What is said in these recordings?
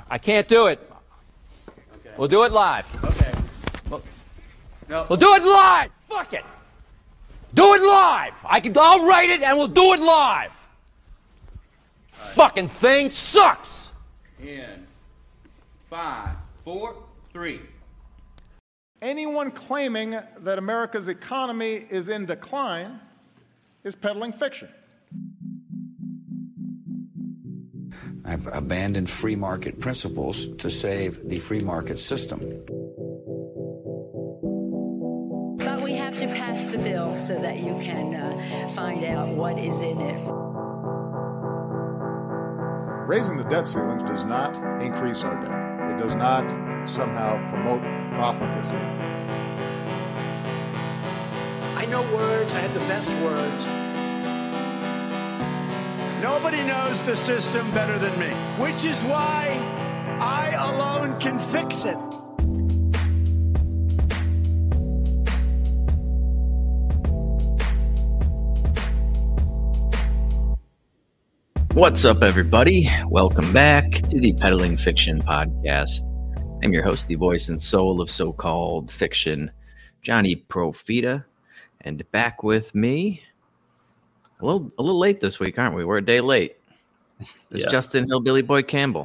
I can't do it. Okay. We'll do it live. Okay. No. We'll do it live. Fuck it. Do it live. I'll write it and we'll do it live. Right. Fucking thing sucks. In 5, 4, 3. Anyone claiming that America's economy is in decline is peddling fiction. I've abandoned free market principles to save the free market system. But we have to pass the bill so that you can find out what is in it. Raising the debt ceilings does not increase our debt. It does not somehow promote profligacy. I know words. I have the best words. Nobody knows the system better than me, which is why I alone can fix it. What's up, everybody? Welcome back to the Peddling Fiction Podcast. I'm your host, the voice and soul of so-called fiction, Johnny Profita, and back with me, a little late this week, aren't we? We're a day late. It's Justin Hillbilly Boy Campbell.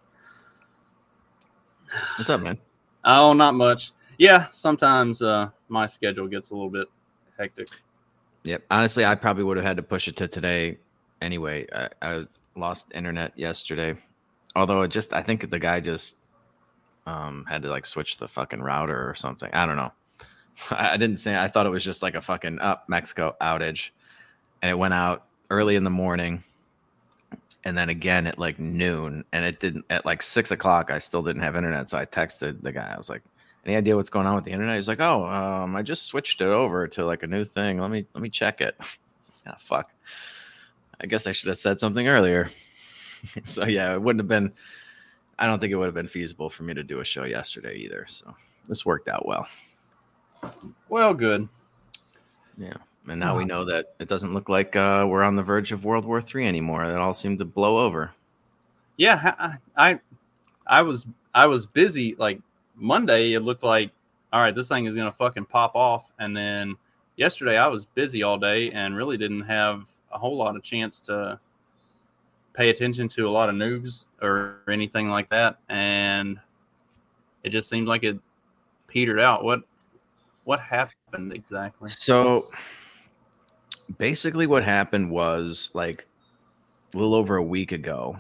What's up, man? Oh, not much. Yeah, sometimes my schedule gets a little bit hectic. Yep. Honestly, I probably would have had to push it to today anyway. I lost internet yesterday. Although I think the guy just had to like switch the fucking router or something. I don't know. I didn't say. I thought it was just like a fucking Mexico outage, and it went out early in the morning, and then again at like noon, and it didn't at like 6 o'clock. I still didn't have internet, so I texted the guy. I was like, "Any idea what's going on with the internet?" He's like, "Oh, I just switched it over to like a new thing. Let me check it." Ah, fuck. I guess I should have said something earlier. So yeah, it wouldn't have been. I don't think it would have been feasible for me to do a show yesterday either. So this worked out well. Well, good. Yeah, and now we know that it doesn't look like we're on the verge of World War III anymore. It all seemed to blow over. Yeah, I was busy. Like Monday, it looked like, all right, this thing is gonna fucking pop off. And then yesterday, I was busy all day and really didn't have a whole lot of chance to pay attention to a lot of news or anything like that. And it just seemed like it petered out. What happened exactly? So basically what happened was like a little over a week ago,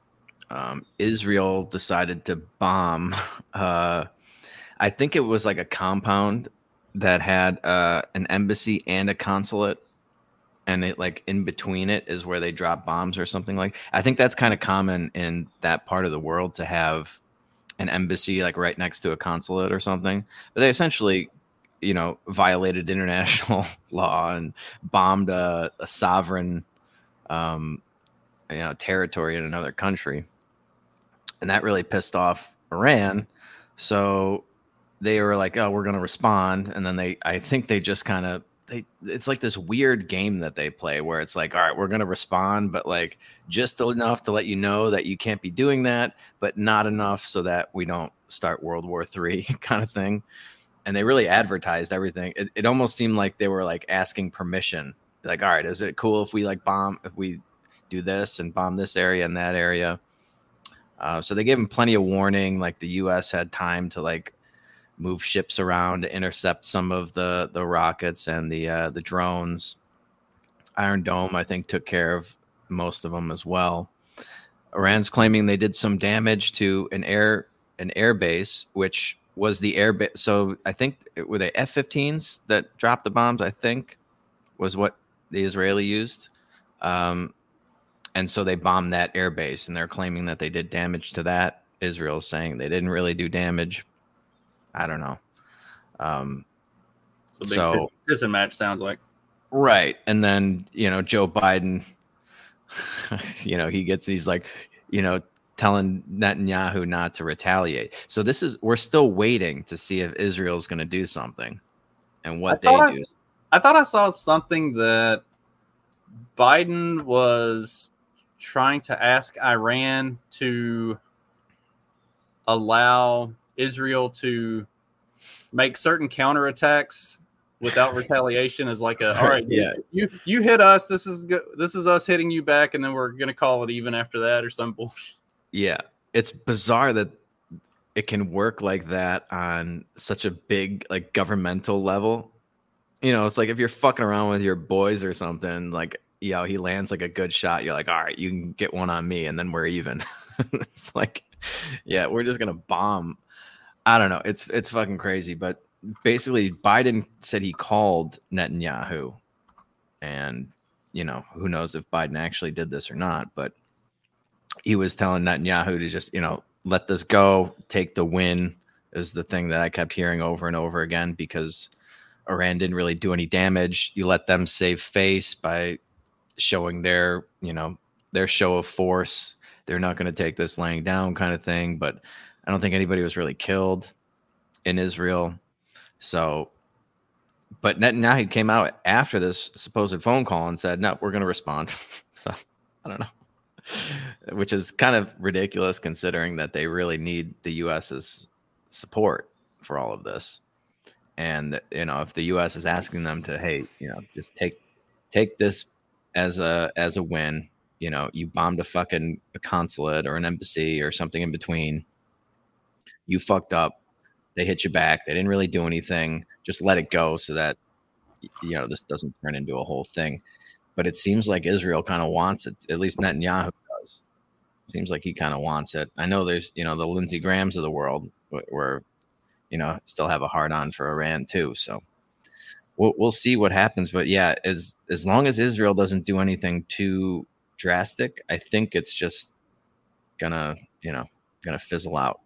Israel decided to bomb. I think it was like a compound that had an embassy and a consulate. And it like in between it is where they drop bombs or something like. I think that's kind of common in that part of the world to have an embassy like right next to a consulate or something. But they essentially, violated international law and bombed a sovereign, territory in another country, and that really pissed off Iran. So they were like, "Oh, we're going to respond," and then I think they just kind of. It's like this weird game that they play where it's like, all right, we're going to respond, but like just enough to let you know that you can't be doing that, but not enough so that we don't start World War III kind of thing. And they really advertised everything. It almost seemed like they were like asking permission. Like, all right, is it cool if we if we do this and bomb this area and that area? So they gave them plenty of warning. Like the U.S. had time to like move ships around to intercept some of the rockets and the drones. Iron Dome, I think, took care of most of them as well. Iran's claiming they did some damage to an air base, which was the air base. So I think were they F-15s that dropped the bombs, I think, was what the Israeli used. And so they bombed that air base, and they're claiming that they did damage to that. Israel's saying they didn't really do damage. I don't know. So pissing match sounds like. Right. And then, Joe Biden, he's like, telling Netanyahu not to retaliate. So we're still waiting to see if Israel's going to do something and what they do. I thought I saw something that Biden was trying to ask Iran to allow Israel to make certain counterattacks without retaliation is like all right, Yeah. you hit us, this is us hitting you back, and then we're gonna call it even after that or some bullshit. Yeah, it's bizarre that it can work like that on such a big like governmental level. You know, it's like if you're fucking around with your boys or something, like, you know, he lands like a good shot, you're like, all right, you can get one on me, and then we're even. It's like, yeah, we're just gonna bomb. I don't know. It's fucking crazy. But basically, Biden said he called Netanyahu, and you know, who knows if Biden actually did this or not, but he was telling Netanyahu to just, you know, let this go, take the win, is the thing that I kept hearing over and over again, because Iran didn't really do any damage. You let them save face by showing their, you know, their show of force. They're not going to take this laying down kind of thing. But I don't think anybody was really killed in Israel. So, but Netanyahu came out after this supposed phone call and said, no, we're going to respond. So I don't know, which is kind of ridiculous considering that they really need the U.S.'s support for all of this. And, you know, if the U.S. is asking them to, hey, you know, just take this as a win, you know, you bombed a consulate or an embassy or something in between, you fucked up, they hit you back, they didn't really do anything, just let it go so that, you know, this doesn't turn into a whole thing. But it seems like Israel kind of wants it, at least Netanyahu does. Seems like he kind of wants it. I know there's, you know, the Lindsey Grahams of the world where, you know, still have a hard on for Iran too. So we'll see what happens. But yeah, as long as Israel doesn't do anything too drastic, I think it's just gonna fizzle out.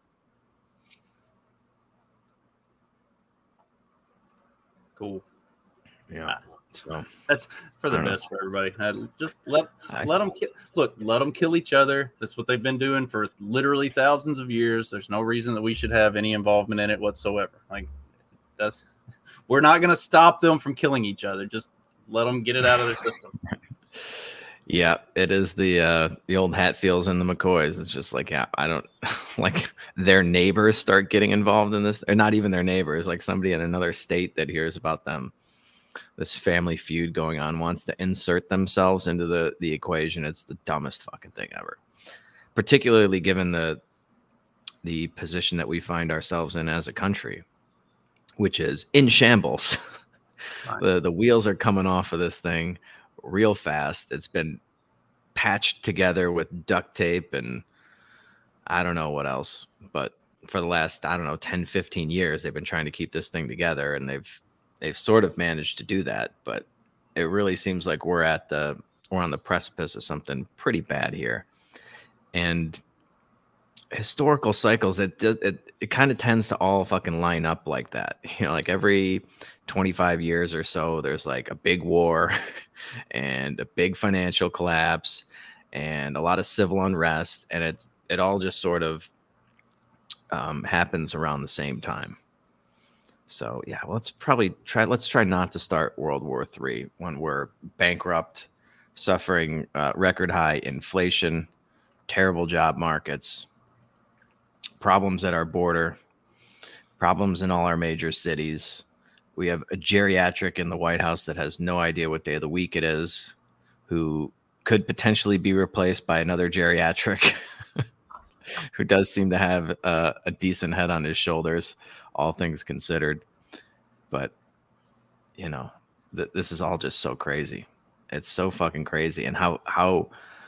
Cool. Yeah. So that's for the best for everybody. Just let them let them kill each other. That's what they've been doing for literally thousands of years. There's no reason that we should have any involvement in it whatsoever. Like, we're not going to stop them from killing each other. Just let them get it out of their system. Yeah, it is the old Hatfields and the McCoys. It's just like, yeah, I don't like their neighbors start getting involved in this, or not even their neighbors, like somebody in another state that hears about them, this family feud going on, wants to insert themselves into the equation. It's the dumbest fucking thing ever, particularly given the position that we find ourselves in as a country, which is in shambles. Right. The wheels are coming off of this thing real fast. It's been patched together with duct tape and I don't know what else, but for the last, 10, 15 years, they've been trying to keep this thing together, and they've sort of managed to do that, but it really seems like we're on the precipice of something pretty bad here. And historical cycles, it kind of tends to all fucking line up like that. You know, like every 25 years or so, there's like a big war and a big financial collapse and a lot of civil unrest, and it all just sort of happens around the same time. So yeah, let's try not to start World War III when we're bankrupt, suffering record high inflation, terrible job markets, problems at our border, problems in all our major cities. We have a geriatric in the White House that has no idea what day of the week it is, who could potentially be replaced by another geriatric who does seem to have a decent head on his shoulders, all things considered. But, you know, this is all just so crazy. It's so fucking crazy. And how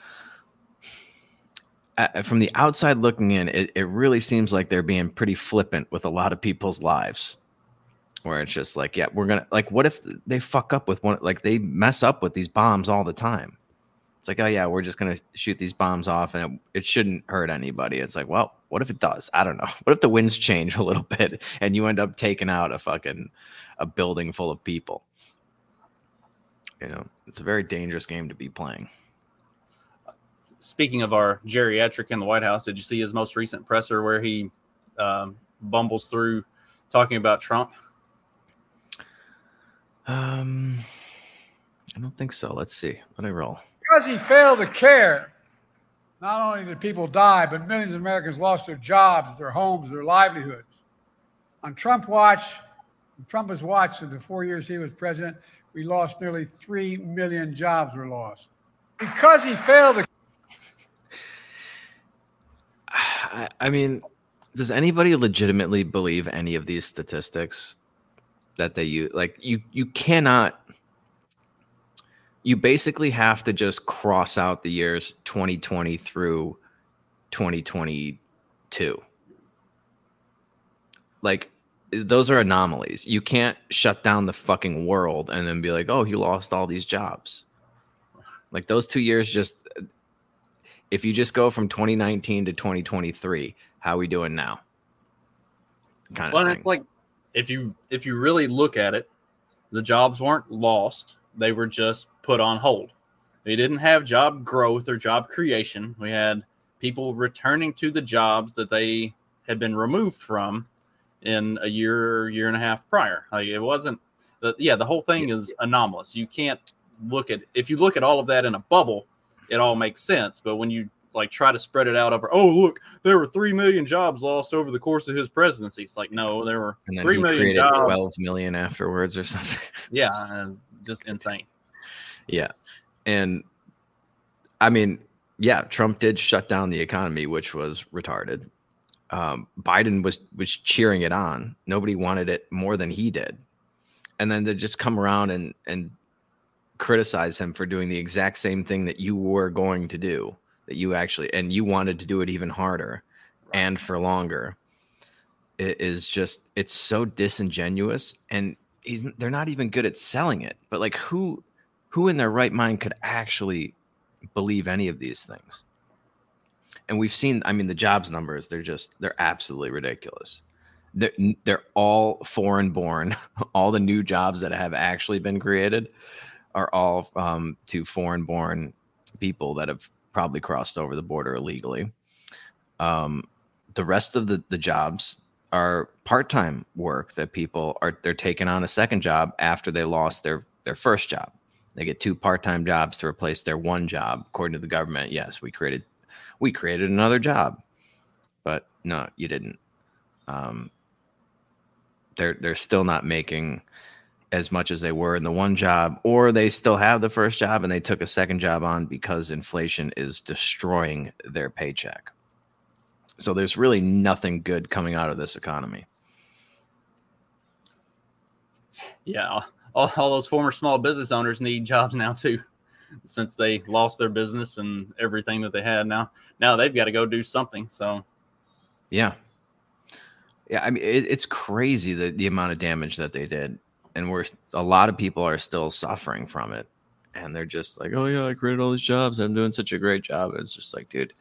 from the outside looking in, it really seems like they're being pretty flippant with a lot of people's lives, where it's just like, yeah, we're gonna, like, what if they fuck up with one, like they mess up with these bombs all the time? It's like, oh yeah, we're just gonna shoot these bombs off and it shouldn't hurt anybody. It's like, well, what if it does? I don't know. What if the winds change a little bit and you end up taking out a building full of people? You know, it's a very dangerous game to be playing. Speaking of our geriatric in the White House, did you see his most recent presser where he bumbles through talking about Trump? I don't think so. Let's see. Let me roll. Because he failed to care not only did people die, but millions of Americans lost their jobs, their homes, their livelihoods. On Trump has watched in the 4 years he was president, we lost nearly 3 million jobs were lost. Because he failed to... I mean, does anybody legitimately believe any of these statistics that they use? Like, you cannot... You basically have to just cross out the years 2020 through 2022. Like, those are anomalies. You can't shut down the fucking world and then be like, oh, he lost all these jobs. Like, those 2 years just... If you just go from 2019 to 2023, how are we doing now? Kind of well, thing. It's like, if you really look at it, the jobs weren't lost. They were just put on hold. We didn't have job growth or job creation. We had people returning to the jobs that they had been removed from in a year and a half prior. Like, it wasn't, the whole thing is anomalous. You can't if you look at all of that in a bubble, it all makes sense. But when you like try to spread it out over, oh, look, there were 3 million jobs lost over the course of his presidency. It's like, no, there were 3 million jobs. 12 million afterwards or something. Yeah. Just insane. Yeah. And I mean, yeah, Trump did shut down the economy, which was retarded. Biden was cheering it on. Nobody wanted it more than he did. And then to just come around and criticize him for doing the exact same thing that you were going to do, that you actually, and you wanted to do it even harder and for longer. It is just, it's so disingenuous, and they're not even good at selling it. But like, who in their right mind could actually believe any of these things? And we've seen, I mean, the jobs numbers, they're absolutely ridiculous. They're all foreign born. All the new jobs that have actually been created are all to foreign born people that have probably crossed over the border illegally. The rest of the jobs are part-time work that they're taking on a second job after they lost their first job. They get 2 part-time jobs to replace their one job. According to the government, yes, we created another job, but no, you didn't. They're still not making as much as they were in the one job, or they still have the first job and they took a second job on because inflation is destroying their paycheck. So there's really nothing good coming out of this economy. Yeah, all those former small business owners need jobs now too, since they lost their business and everything that they had. Now they've got to go do something. So, yeah, I mean, it's crazy the amount of damage that they did, and a lot of people are still suffering from it, and they're just like, oh yeah, I created all these jobs, I'm doing such a great job. And it's just like, dude.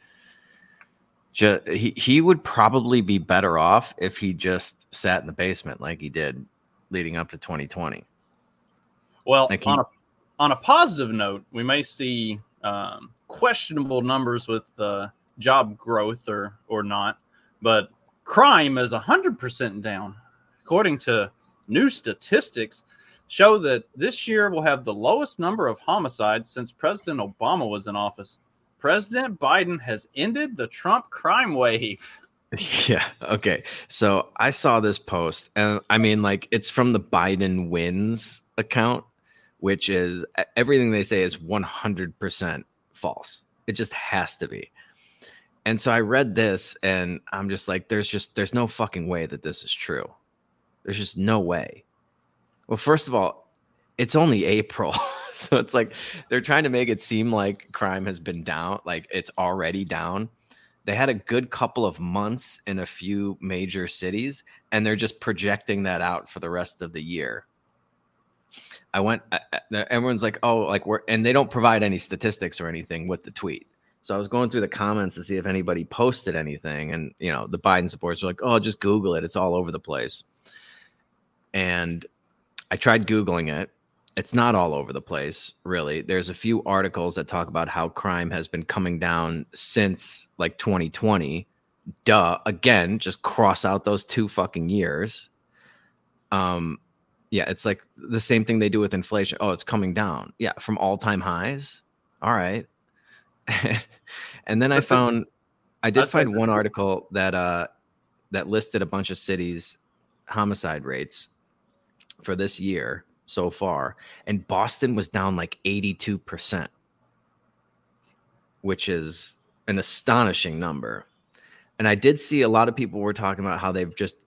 He would probably be better off if he just sat in the basement like he did leading up to 2020. Well, like on a positive note, we may see questionable numbers with job growth or not, but crime is 100% down. According to new statistics, show that this year will have the lowest number of homicides since President Obama was in office. President Biden has ended the Trump crime wave. Yeah. Okay. So I saw this post, and I mean, like, it's from the Biden Wins account, which is everything they say is 100% false. It just has to be. And so I read this, and I'm just like, there's no fucking way that this is true. There's just no way. Well, first of all, it's only April. So it's like they're trying to make it seem like crime has been down, like it's already down. They had a good couple of months in a few major cities, and they're just projecting that out for the rest of the year. Everyone's like, oh, like and they don't provide any statistics or anything with the tweet. So I was going through the comments to see if anybody posted anything, and the Biden supporters were like, oh, just Google it. It's all over the place. And I tried Googling it. It's not all over the place, really. There's a few articles that talk about how crime has been coming down since like 2020. Duh. Again, just cross out those 2 fucking years. Yeah, it's like the same thing they do with inflation. Oh, it's coming down. Yeah, from all-time highs. All right. And then I did find one that. article that listed a bunch of cities' homicide rates for this year so far, and Boston was down like 82%, which is an astonishing number. And I did see a lot of people were talking about how the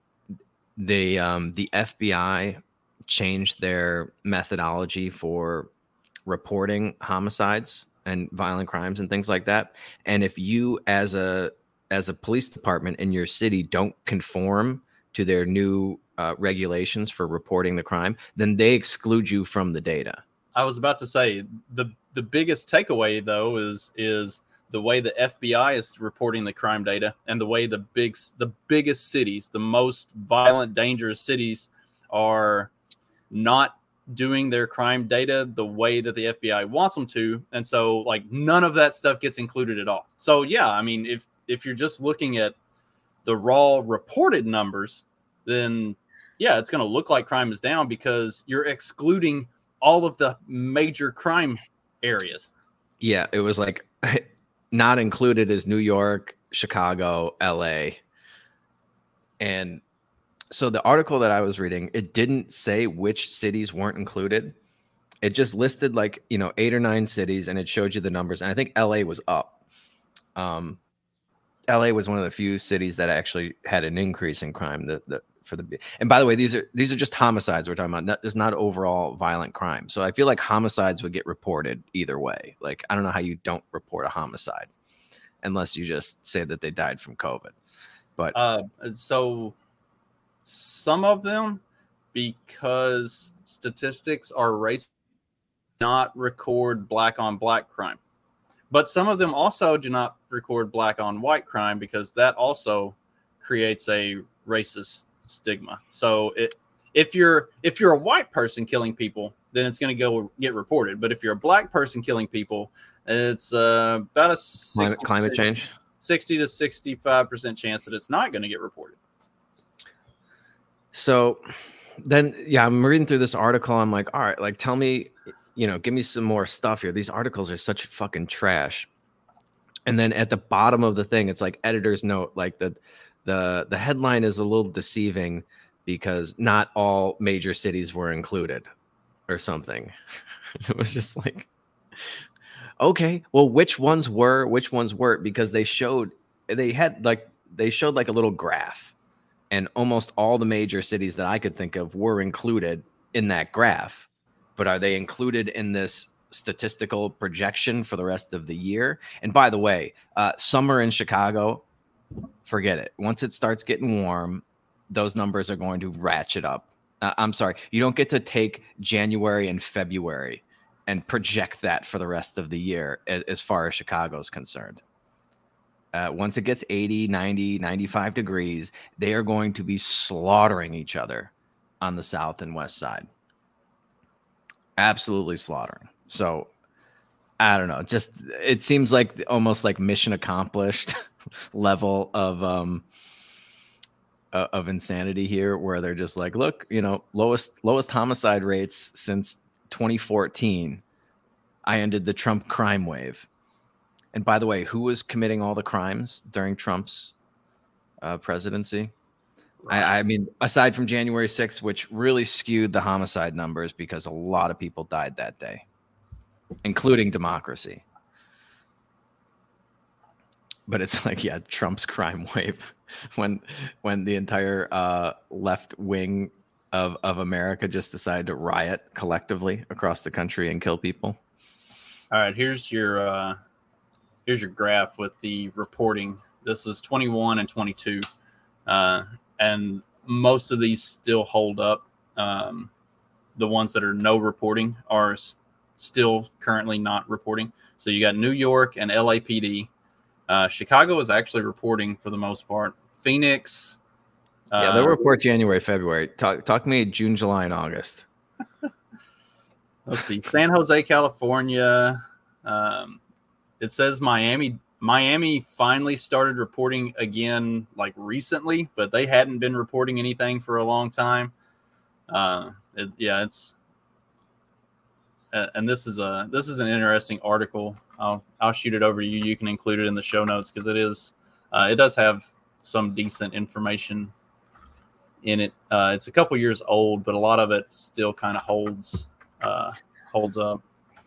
FBI changed their methodology for reporting homicides and violent crimes and things like that. And if you as a police department in your city don't conform to their new regulations for reporting the crime, then they exclude you from the data. I was about to say the biggest takeaway though is the way the FBI is reporting the crime data, and the way the biggest cities, the most violent, dangerous cities, are not doing their crime data the way that the FBI wants them to. And so like none of that stuff gets included at all. So yeah, I mean, if you're just looking at the raw reported numbers, then yeah, it's going to look like crime is down because you're excluding all of the major crime areas. Yeah, it was like not included is New York, Chicago, LA. And so the article that I was reading, it didn't say which cities weren't included. It just listed like, 8 or 9 cities, and it showed you the numbers. And I think LA was up. LA was one of the few cities that actually had an increase in crime. And by the way, these are just homicides we're talking about, not overall violent crime. So I feel like homicides would get reported either way. Like, I don't know how you don't report a homicide unless you just say that they died from COVID. But so some of them, because statistics are racist, not record black on black crime. But some of them also do not record black on white crime because that also creates a racist stigma. So if you're a white person killing people, then it's going to go get reported. But if you're a black person killing people, it's about a climate change 60 to 65% chance that it's not going to get reported. So then, yeah, I'm reading through this article. I'm like, all right, like tell me, give me some more stuff here. These articles are such fucking trash. And then at the bottom of the thing, it's like editor's note, like the headline is a little deceiving because not all major cities were included or something. It was just like, okay, well, which ones weren't? Because they showed like a little graph, and almost all the major cities that I could think of were included in that graph. But are they included in this statistical projection for the rest of the year? And by the way, summer in Chicago, forget it. Once it starts getting warm, those numbers are going to ratchet up. I'm sorry. You don't get to take January and February and project that for the rest of the year as far as Chicago is concerned. Once it gets 80, 90, 95 degrees, they are going to be slaughtering each other on the south and west side. Absolutely slaughtering. So I don't know. Just it seems like almost like mission accomplished level of insanity here, where they're just like, look, lowest homicide rates since 2014. I ended the Trump crime wave. And by the way, who was committing all the crimes during Trump's presidency? I mean, aside from January 6th, which really skewed the homicide numbers because a lot of people died that day, including democracy. But it's like, yeah, Trump's crime wave when the entire left wing of America just decided to riot collectively across the country and kill people. All right, here's your graph with the reporting. This is 21 and 22. And most of these still hold up. The ones that are no reporting are still currently not reporting. So you got New York and LAPD. Chicago is actually reporting for the most part. Phoenix. Yeah, they'll report January, February. Talk to me June, July, and August. Let's see. San Jose, California. It says Miami finally started reporting again, like recently, but they hadn't been reporting anything for a long time. And this is an interesting article. I'll shoot it over to you. You can include it in the show notes because it does have some decent information in it. It's a couple years old, but a lot of it still kind of holds up.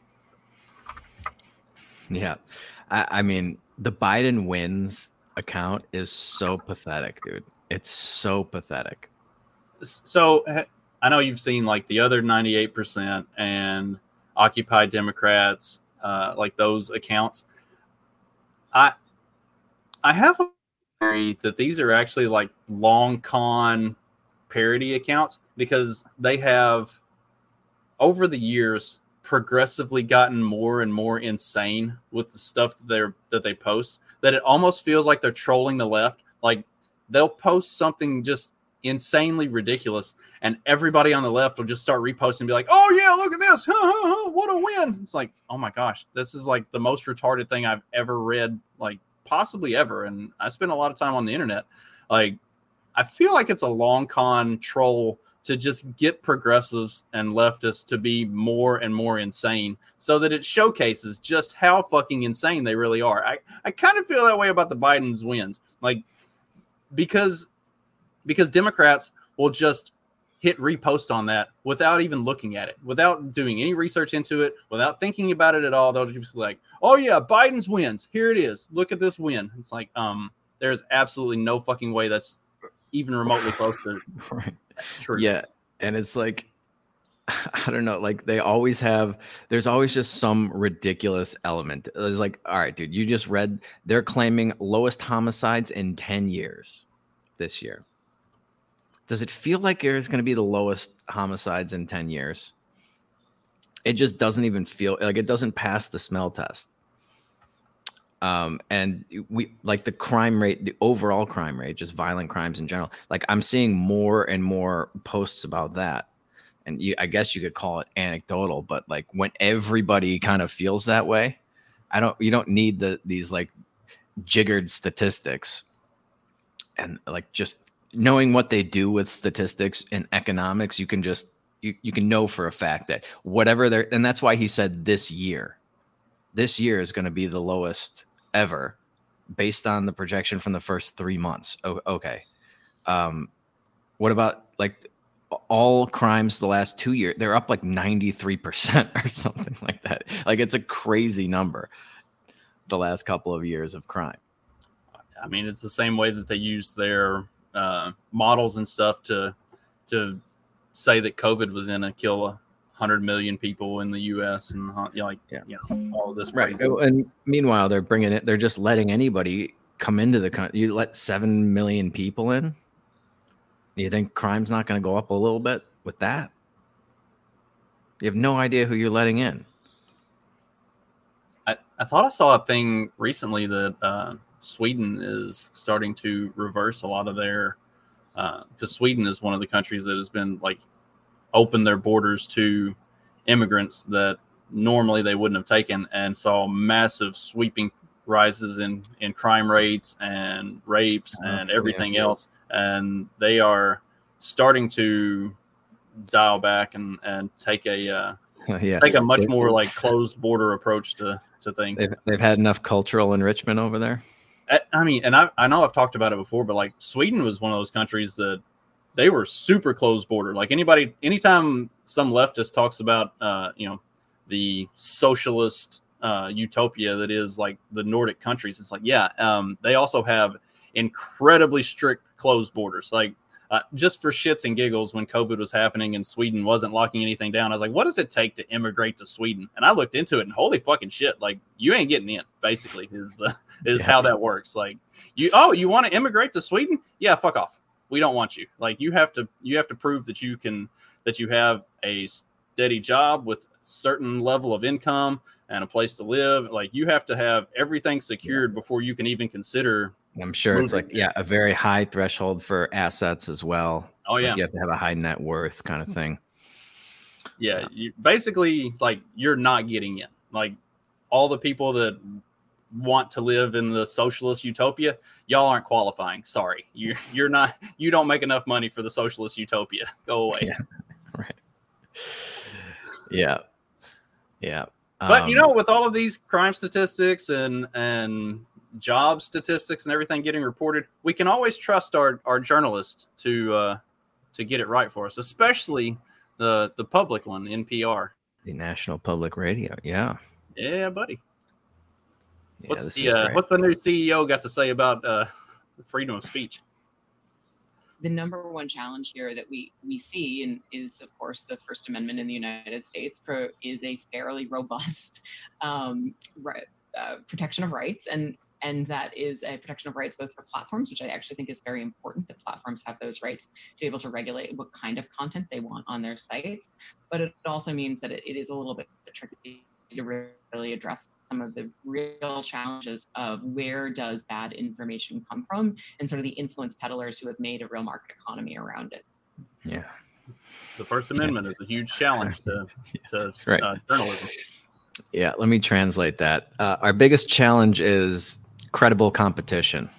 Yeah. I mean, the Biden wins account is so pathetic, dude. It's so pathetic. So I know you've seen like the other 98% and Occupy Democrats, like those accounts. I have a theory that these are actually like long con parody accounts because they have over the years progressively gotten more and more insane with the stuff that they post, that it almost feels like they're trolling the left. Like they'll post something just insanely ridiculous and everybody on the left will just start reposting and be like, oh yeah, look at this, what a win. It's like, oh my gosh, this is like the most retarded thing I've ever read, like possibly ever. And I spend a lot of time on the internet. Like I feel like it's a long con troll to just get progressives and leftists to be more and more insane so that it showcases just how fucking insane they really are. I kind of feel that way about the Biden's wins. Like, because Democrats will just hit repost on that without even looking at it, without doing any research into it, without thinking about it at all. They'll just be like, oh yeah, Biden's wins. Here it is. Look at this win. It's like, there's absolutely no fucking way that's even remotely close to true. Yeah. And it's like, I don't know, like there's always just some ridiculous element. It's like, all right, dude, you just read, they're claiming lowest homicides in 10 years this year. Does it feel like there's going to be the lowest homicides in 10 years? It just doesn't even feel like it doesn't pass the smell test. And we like the crime rate, the overall crime rate, just violent crimes in general. Like I'm seeing more and more posts about that. And I guess you could call it anecdotal, but like when everybody kind of feels that way, you don't need these like jiggered statistics. And like just knowing what they do with statistics and economics, you can just, you can know for a fact that whatever and that's why he said this year is going to be the lowest ever based on the projection from the first 3 months. Okay. What about like all crimes the last 2 years? They're up like 93% or something like that. Like it's a crazy number the last couple of years of crime. I mean, it's the same way that they use their models and stuff to say that COVID was going to kill 100 million people in the U.S. and all of this. Right. And meanwhile, they're just letting anybody come into the country. You let 7 million people in. You think crime's not going to go up a little bit with that? You have no idea who you're letting in. I thought I saw a thing recently that Sweden is starting to reverse a lot of their, because Sweden is one of the countries that has been like open their borders to immigrants that normally they wouldn't have taken, and saw massive sweeping rises in crime rates and rapes and everything else. And they are starting to dial back and take a much more like closed border approach to things. They've had enough cultural enrichment over there. I mean, and I know I've talked about it before, but like Sweden was one of those countries that they were super closed border. Like anytime some leftist talks about, the socialist utopia that is like the Nordic countries, it's like, they also have incredibly strict closed borders. Like just for shits and giggles, when COVID was happening and Sweden wasn't locking anything down, I was like, what does it take to immigrate to Sweden? And I looked into it, and holy fucking shit, like you ain't getting in, basically is how that works. Like you want to immigrate to Sweden? Yeah, fuck off. We don't want you. Like you have to prove that you have a steady job with a certain level of income and a place to live. Like you have to have everything secured before you can even consider. I'm sure it's like, a very high threshold for assets as well. Oh yeah. Like you have to have a high net worth kind of thing. Yeah. You basically, like, you're not getting in. Like all the people that want to live in the socialist utopia, y'all aren't qualifying. Sorry. You're not, you don't make enough money for the socialist utopia. Go away. Yeah. Right. Yeah. Yeah. But with all of these crime statistics and job statistics and everything getting reported, we can always trust our journalists to get it right for us, especially the public one, NPR, the National Public Radio. Yeah, buddy. Yeah, what's the new CEO got to say about freedom of speech? The number one challenge here that we see and is, of course, the First Amendment in the United States is a fairly robust protection of rights, and that is a protection of rights both for platforms, which I actually think is very important, that platforms have those rights to be able to regulate what kind of content they want on their sites. But it also means that it is a little bit tricky to really address some of the real challenges of where does bad information come from, and sort of the influence peddlers who have made a real market economy around it. Yeah. The First Amendment is a huge challenge to journalism. Yeah, let me translate that. Our biggest challenge is credible competition.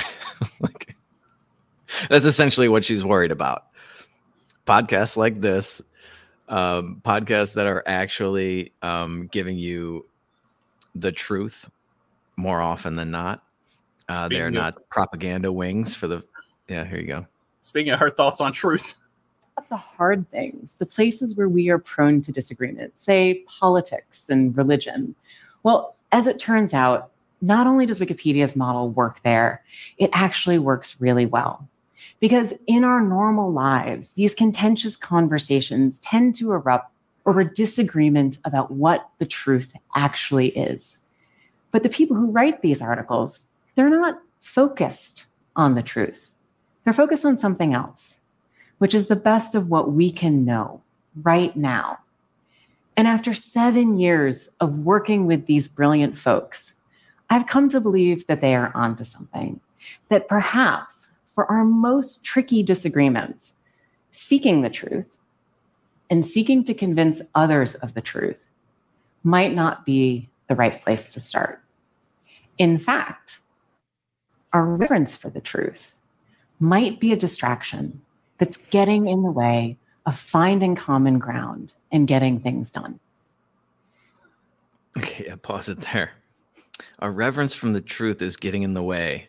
That's essentially what she's worried about. Podcasts like this, podcasts that are actually giving you the truth more often than not. They're not propaganda wings for the... Yeah, here you go. Speaking of her thoughts on truth. The hard things, the places where we are prone to disagreement, say politics and religion. Well, as it turns out, not only does Wikipedia's model work there, it actually works really well. Because in our normal lives, these contentious conversations tend to erupt over disagreement about what the truth actually is. But the people who write these articles, they're not focused on the truth. They're focused on something else, which is the best of what we can know right now. And after 7 years of working with these brilliant folks, I've come to believe that they are onto something, that perhaps for our most tricky disagreements, seeking the truth and seeking to convince others of the truth might not be the right place to start. In fact, our reverence for the truth might be a distraction that's getting in the way of finding common ground and getting things done. Okay, yeah, pause it there. Our reverence from the truth is getting in the way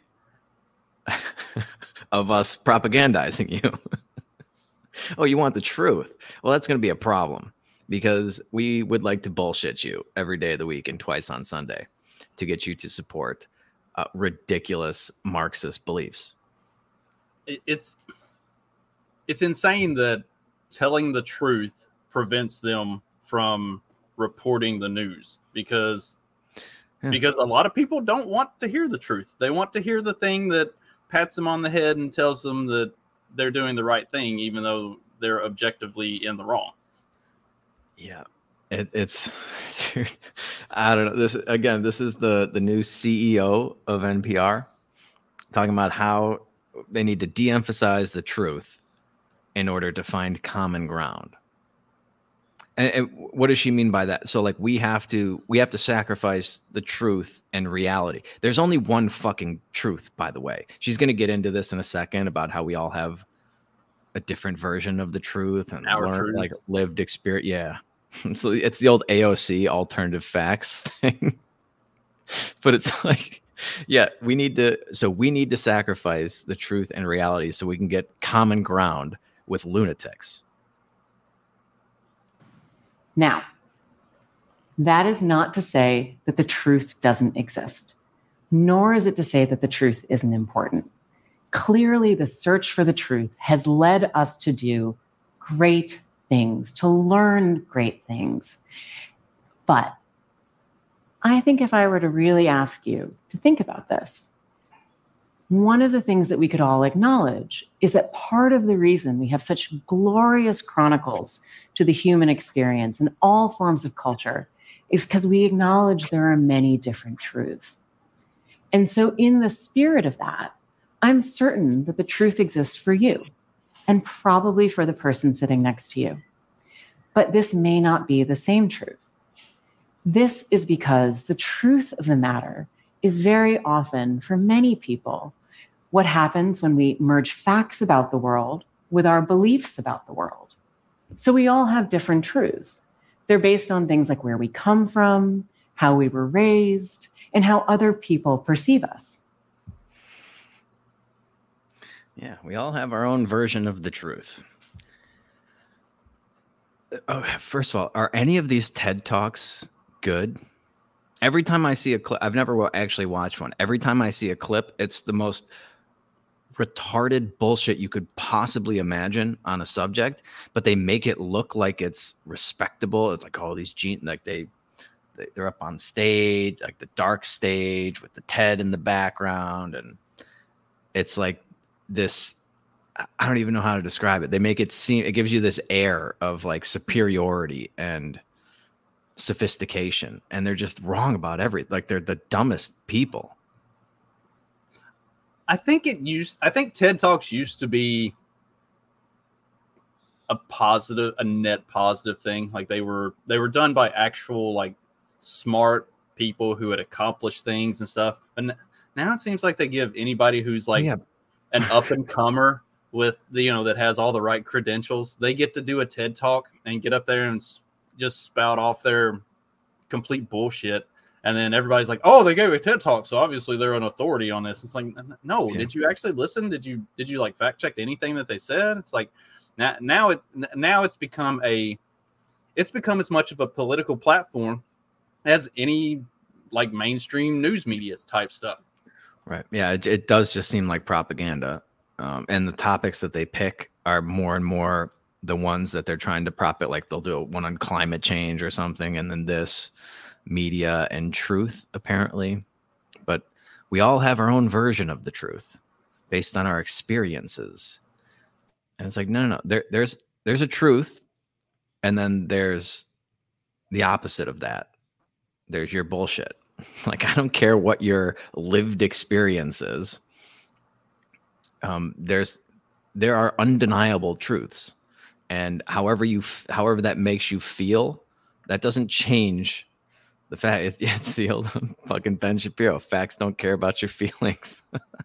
of us propagandizing you. Oh, you want the truth? Well, that's going to be a problem because we would like to bullshit you every day of the week and twice on Sunday to get you to support ridiculous Marxist beliefs. It's insane that telling the truth prevents them from reporting the news because a lot of people don't want to hear the truth. They want to hear the thing that pats them on the head and tells them that they're doing the right thing, even though they're objectively in the wrong. Yeah, it's dude, I don't know. This is the new CEO of NPR talking about how they need to de-emphasize the truth in order to find common ground. And what does she mean by that? So like we have to sacrifice the truth and reality. There's only one fucking truth, by the way. She's going to get into this in a second about how we all have a different version of the truth and like lived experience. Yeah. So it's the old AOC, alternative facts thing. But it's like, yeah, we need to sacrifice the truth and reality so we can get common ground with lunatics. Now, that is not to say that the truth doesn't exist, nor is it to say that the truth isn't important. Clearly, the search for the truth has led us to do great things, to learn great things. But I think if I were to really ask you to think about this, one of the things that we could all acknowledge is that part of the reason we have such glorious chronicles to the human experience in all forms of culture is because we acknowledge there are many different truths. And so in the spirit of that, I'm certain that the truth exists for you and probably for the person sitting next to you. But this may not be the same truth. This is because the truth of the matter is very often, for many people, what happens when we merge facts about the world with our beliefs about the world. So we all have different truths, They're based on things like where we come from, how we were raised, and how other people perceive us. Yeah, we all have our own version of the truth. Oh, first of all, are any of these TED Talks good? Every time I see a clip, I've never actually watched one. Every time I see a clip, it's the most retarded bullshit you could possibly imagine on a subject, but they make it look like it's respectable. It's like, oh, these like they're up on stage, like the dark stage with the TED in the background, and it's like this. I don't even know how to describe it. They make it seem, it gives you this air of like superiority and sophistication, and they're just wrong about everything. Like they're the dumbest people. I think TED Talks used to be a net positive thing. Like they were done by actual like smart people who had accomplished things and stuff. But now it seems like they give anybody who's like an up and comer with that has all the right credentials, they get to do a TED Talk and get up there and just spout off their complete bullshit. And then everybody's like, oh, they gave a TED Talk, so obviously they're an authority on this. It's like, no, Did you actually listen? Did you like fact check anything that they said? It's like now it's become as much of a political platform as any like mainstream news media type stuff. Right. Yeah, it does just seem like propaganda. And the topics that they pick are more and more the ones that they're trying to prop it. Like they'll do one on climate change or something, and then this media and truth, apparently. But we all have our own version of the truth based on our experiences. And it's like, no. There's a truth, and then there's the opposite of that. There's your bullshit. Like, I don't care what your lived experience is. There are undeniable truths, and however that makes you feel, that doesn't change the fact. It's the old fucking Ben Shapiro. Facts don't care about your feelings.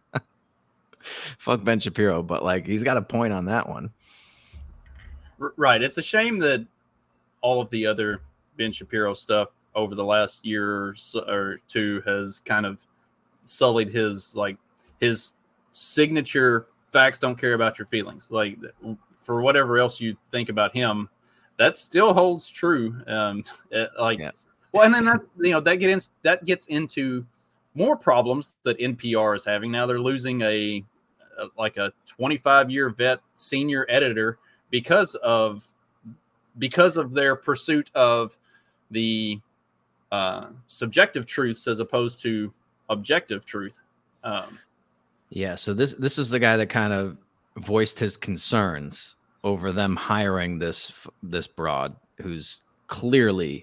Fuck Ben Shapiro, but like he's got a point on that one. Right. It's a shame that all of the other Ben Shapiro stuff over the last year or two has kind of sullied his signature facts don't care about your feelings. Like for whatever else you think about him, that still holds true. Well, and then that gets into more problems that NPR is having now. They're losing a 25-year vet senior editor because of their pursuit of the subjective truths as opposed to objective truth. Yeah, so this is the guy that kind of voiced his concerns over them hiring this broad who's clearly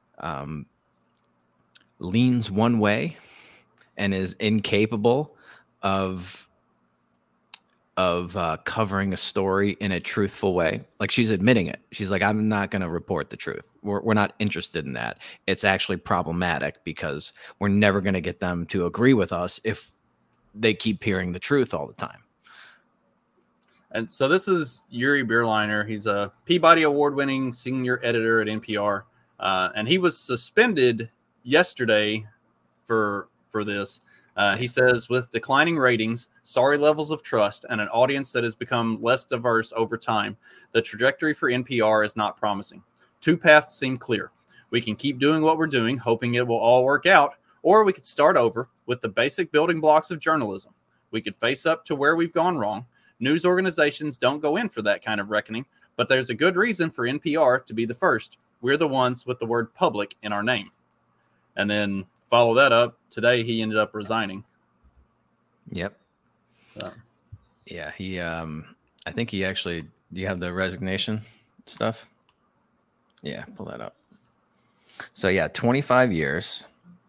leans one way and is incapable of covering a story in a truthful way. Like she's admitting it. She's like, I'm not going to report the truth. We're not interested in that. It's actually problematic because we're never going to get them to agree with us if they keep hearing the truth all the time. And so this is Yuri Bierleiner. He's a Peabody Award-winning senior editor at NPR. And he was suspended yesterday for this. He says, with declining ratings, sorry levels of trust, and an audience that has become less diverse over time, the trajectory for NPR is not promising. Two paths seem clear. We can keep doing what we're doing, hoping it will all work out, or we could start over with the basic building blocks of journalism. We could face up to where we've gone wrong. News organizations don't go in for that kind of reckoning, but there's a good reason for NPR to be the first. We're the ones with the word public in our name. And then follow that up. Today, he ended up resigning. Yep. Yeah, he, I think he actually, do you have the resignation stuff? Yeah, pull that up. So yeah, 25 years.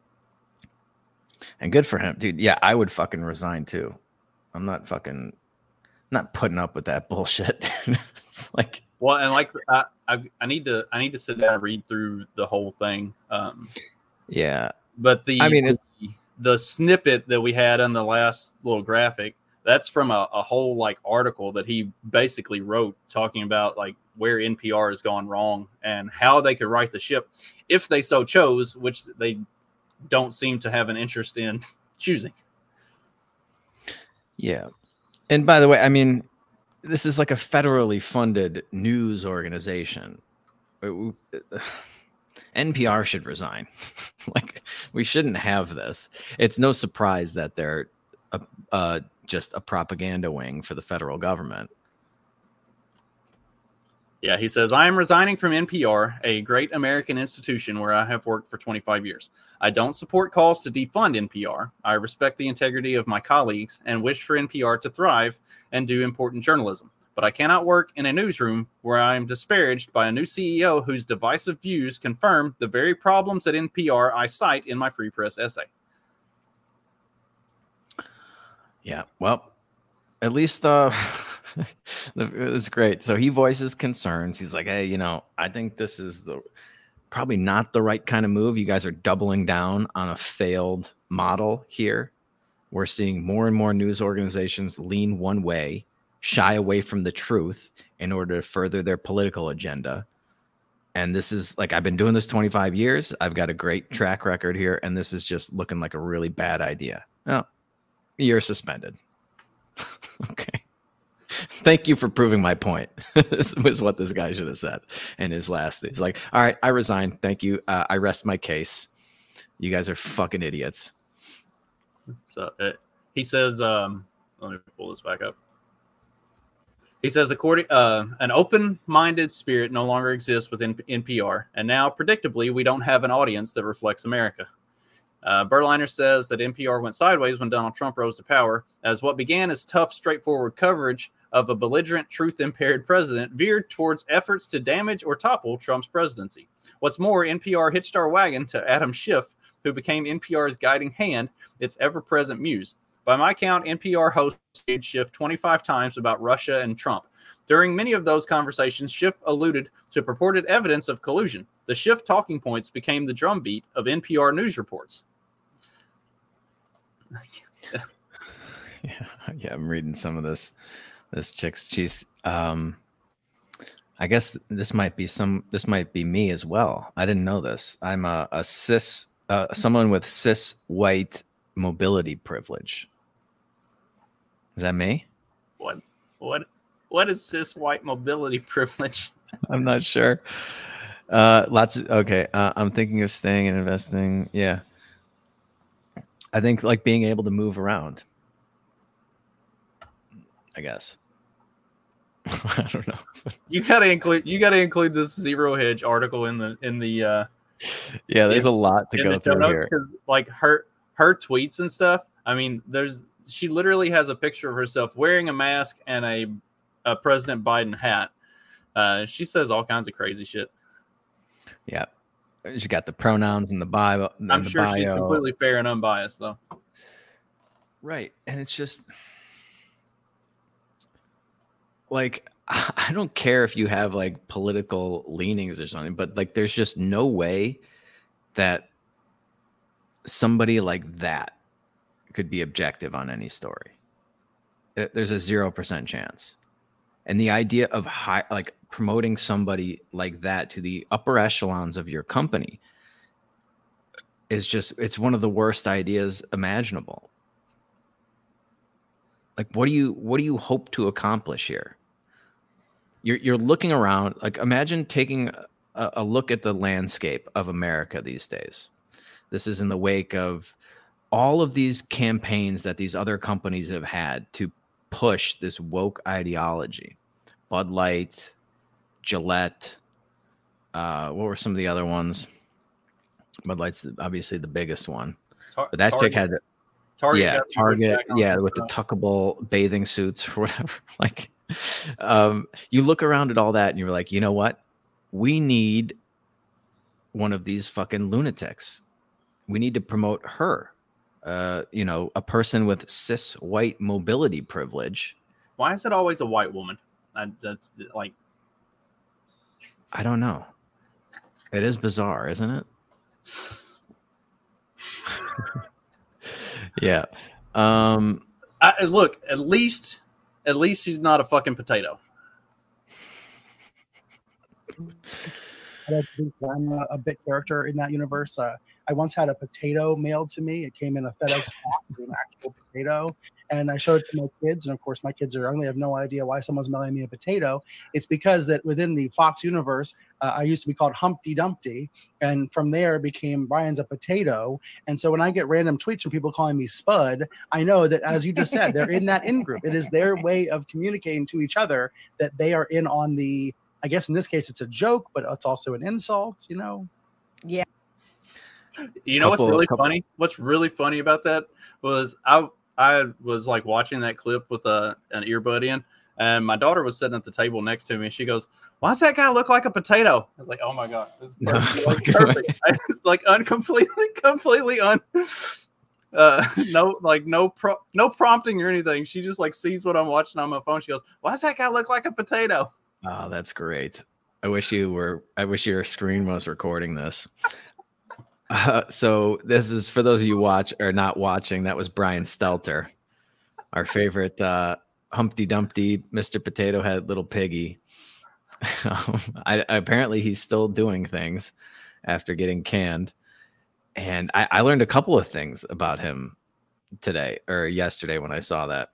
And good for him, dude. Yeah, I would fucking resign too. I'm not putting up with that bullshit. It's like, well, and like I need to sit down and read through the whole thing. Yeah, but the snippet that we had on the last little graphic, That's from a whole like article that he basically wrote talking about like where NPR has gone wrong and how they could right the ship if they so chose, which they don't seem to have an interest in choosing. Yeah. And by the way, I mean, this is like a federally funded news organization. NPR should resign. Like, we shouldn't have this. It's no surprise that they're just a propaganda wing for the federal government. Yeah, he says, I am resigning from NPR, a great American institution where I have worked for 25 years. I don't support calls to defund NPR. I respect the integrity of my colleagues and wish for NPR to thrive and do important journalism. But I cannot work in a newsroom where I am disparaged by a new CEO whose divisive views confirm the very problems at NPR I cite in my Free Press essay. Yeah, well, at least it's great. So he voices concerns. He's like, hey, I think this is probably not the right kind of move. You guys are doubling down on a failed model here. We're seeing more and more news organizations lean one way, shy away from the truth in order to further their political agenda. And this is like, I've been doing this 25 years. I've got a great track record here. And this is just looking like a really bad idea. Oh, you're suspended. Okay. Thank you for proving my point. This was what this guy should have said in his last. He's like, all right, I resign. Thank you. I rest my case. You guys are fucking idiots. So he says, let me pull this back up. He says, according an open-minded spirit no longer exists within NPR, and now, predictably, we don't have an audience that reflects America. Berliner says that NPR went sideways when Donald Trump rose to power, as what began as tough, straightforward coverage of a belligerent, truth-impaired president veered towards efforts to damage or topple Trump's presidency. What's more, NPR hitched our wagon to Adam Schiff, who became NPR's guiding hand, its ever-present muse. By my count, NPR hosted Schiff 25 times about Russia and Trump. During many of those conversations, Schiff alluded to purported evidence of collusion. The Schiff talking points became the drumbeat of NPR news reports. Yeah, I'm reading some of this chick's. She's I guess this might be me as well. I didn't know this. I'm a cis someone with cis white mobility privilege. Is that me? What is cis white mobility privilege? I'm not sure. I'm thinking of staying and investing. Yeah. I think like being able to move around. I guess. I don't know. You gotta include this Zero Hedge article in the yeah, there's a lot to go through here. Like her tweets and stuff. I mean, she literally has a picture of herself wearing a mask and a President Biden hat. She says all kinds of crazy shit. Yeah. She got the pronouns in the bio. I'm sure she's completely fair and unbiased, though. Right. And it's just like, I don't care if you have like political leanings or something, but like, there's just no way that somebody like that could be objective on any story. There's a 0% chance. And the idea of promoting somebody like that to the upper echelons of your company is just, it's one of the worst ideas imaginable. Like, what do you hope to accomplish here? You're looking around, like, imagine taking a look at the landscape of America these days. This is in the wake of all of these campaigns that these other companies have had to push this woke ideology. Bud Light, Gillette, what were some of the other ones? Bud Light's obviously the biggest one. But that chick had Target, with the tuckable bathing suits or whatever. Like, you look around at all that and you're like, you know what? We need one of these fucking lunatics. We need to promote her. A person with cis white mobility privilege. Why is it always a white woman? That's like, I don't know. It is bizarre, isn't it? Yeah. Look, at least he's not a fucking potato. I don't think I'm a bit character in that universe. I once had a potato mailed to me. It came in a FedEx box, an actual potato, and I showed it to my kids. And of course, my kids are young; they have no idea why someone's mailing me a potato. It's because that within the Fox universe, I used to be called Humpty Dumpty, and from there became Brian's a potato. And so when I get random tweets from people calling me Spud, I know that, as you just said, they're in that in group. It is their way of communicating to each other that they are in on the. I guess in this case it's a joke, but it's also an insult, you know? Yeah. You know what's really funny? What's really funny about that was I was like watching that clip with an earbud in, and my daughter was sitting at the table next to me, and she goes, "Why does that guy look like a potato?" I was like, "Oh my god, this is perfect." Like, perfect. I was like no prompting or anything. She just like sees what I'm watching on my phone. She goes, "Why does that guy look like a potato?" Oh, that's great. I wish your screen was recording this. So this is for those of you watch or not watching. That was Brian Stelter, our favorite Humpty Dumpty, Mr. Potato Head, little piggy. Apparently he's still doing things after getting canned. And I learned a couple of things about him today or yesterday when I saw that.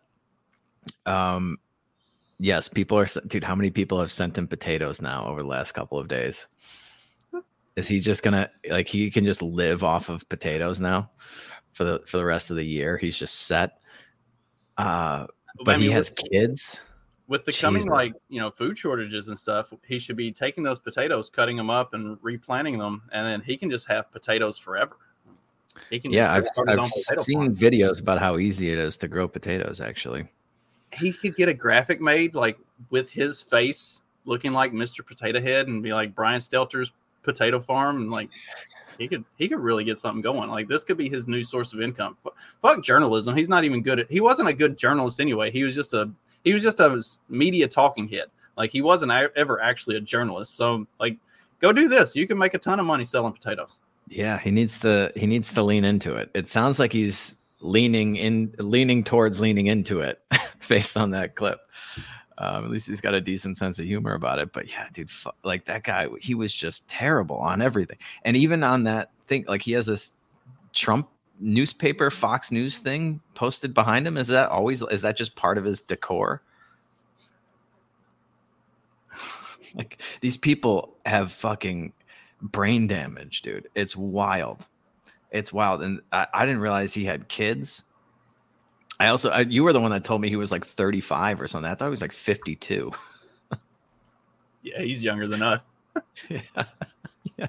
Yes, people are, dude, how many people have sent him potatoes now over the last couple of days? Is he just gonna, like, he can just live off of potatoes now for the rest of the year? He's just set. But he has kids. With the coming, like, you know, food shortages and stuff, he should be taking those potatoes, cutting them up and replanting them, and then he can just have potatoes forever. He can I've seen videos about how easy it is to grow potatoes, actually. He could get a graphic made, like, with his face looking like Mr. Potato Head and be like Brian Stelter's potato farm, and like he could really get something going. Like, this could be his new source of income. Fuck journalism. He's not even good at. He wasn't a good journalist anyway. He was just a media talking head. Like, he wasn't ever actually a journalist. So, like, go do this. You can make a ton of money selling potatoes. Yeah, he needs to lean into it. It sounds like he's leaning towards leaning into it based on that clip. At least he's got a decent sense of humor about it. But yeah, dude, like, that guy, he was just terrible on everything. And even on that thing, like, he has this Trump newspaper, Fox News thing posted behind him. Is that just part of his decor? Like, these people have fucking brain damage, dude. It's wild. It's wild. And I didn't realize he had kids. You were the one that told me he was like 35 or something. I thought he was like 52. Yeah, he's younger than us. Yeah.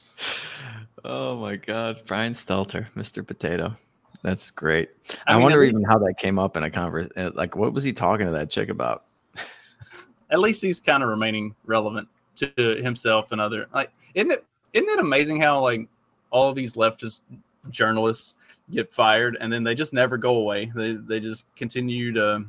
Oh my God. Brian Stelter, Mr. Potato. That's great. I wonder even how that came up in a conversation. Like, what was he talking to that chick about? At least he's kind of remaining relevant to himself and other. Like, isn't it amazing how, like, all of these leftist journalists get fired and then they just never go away. They just continue to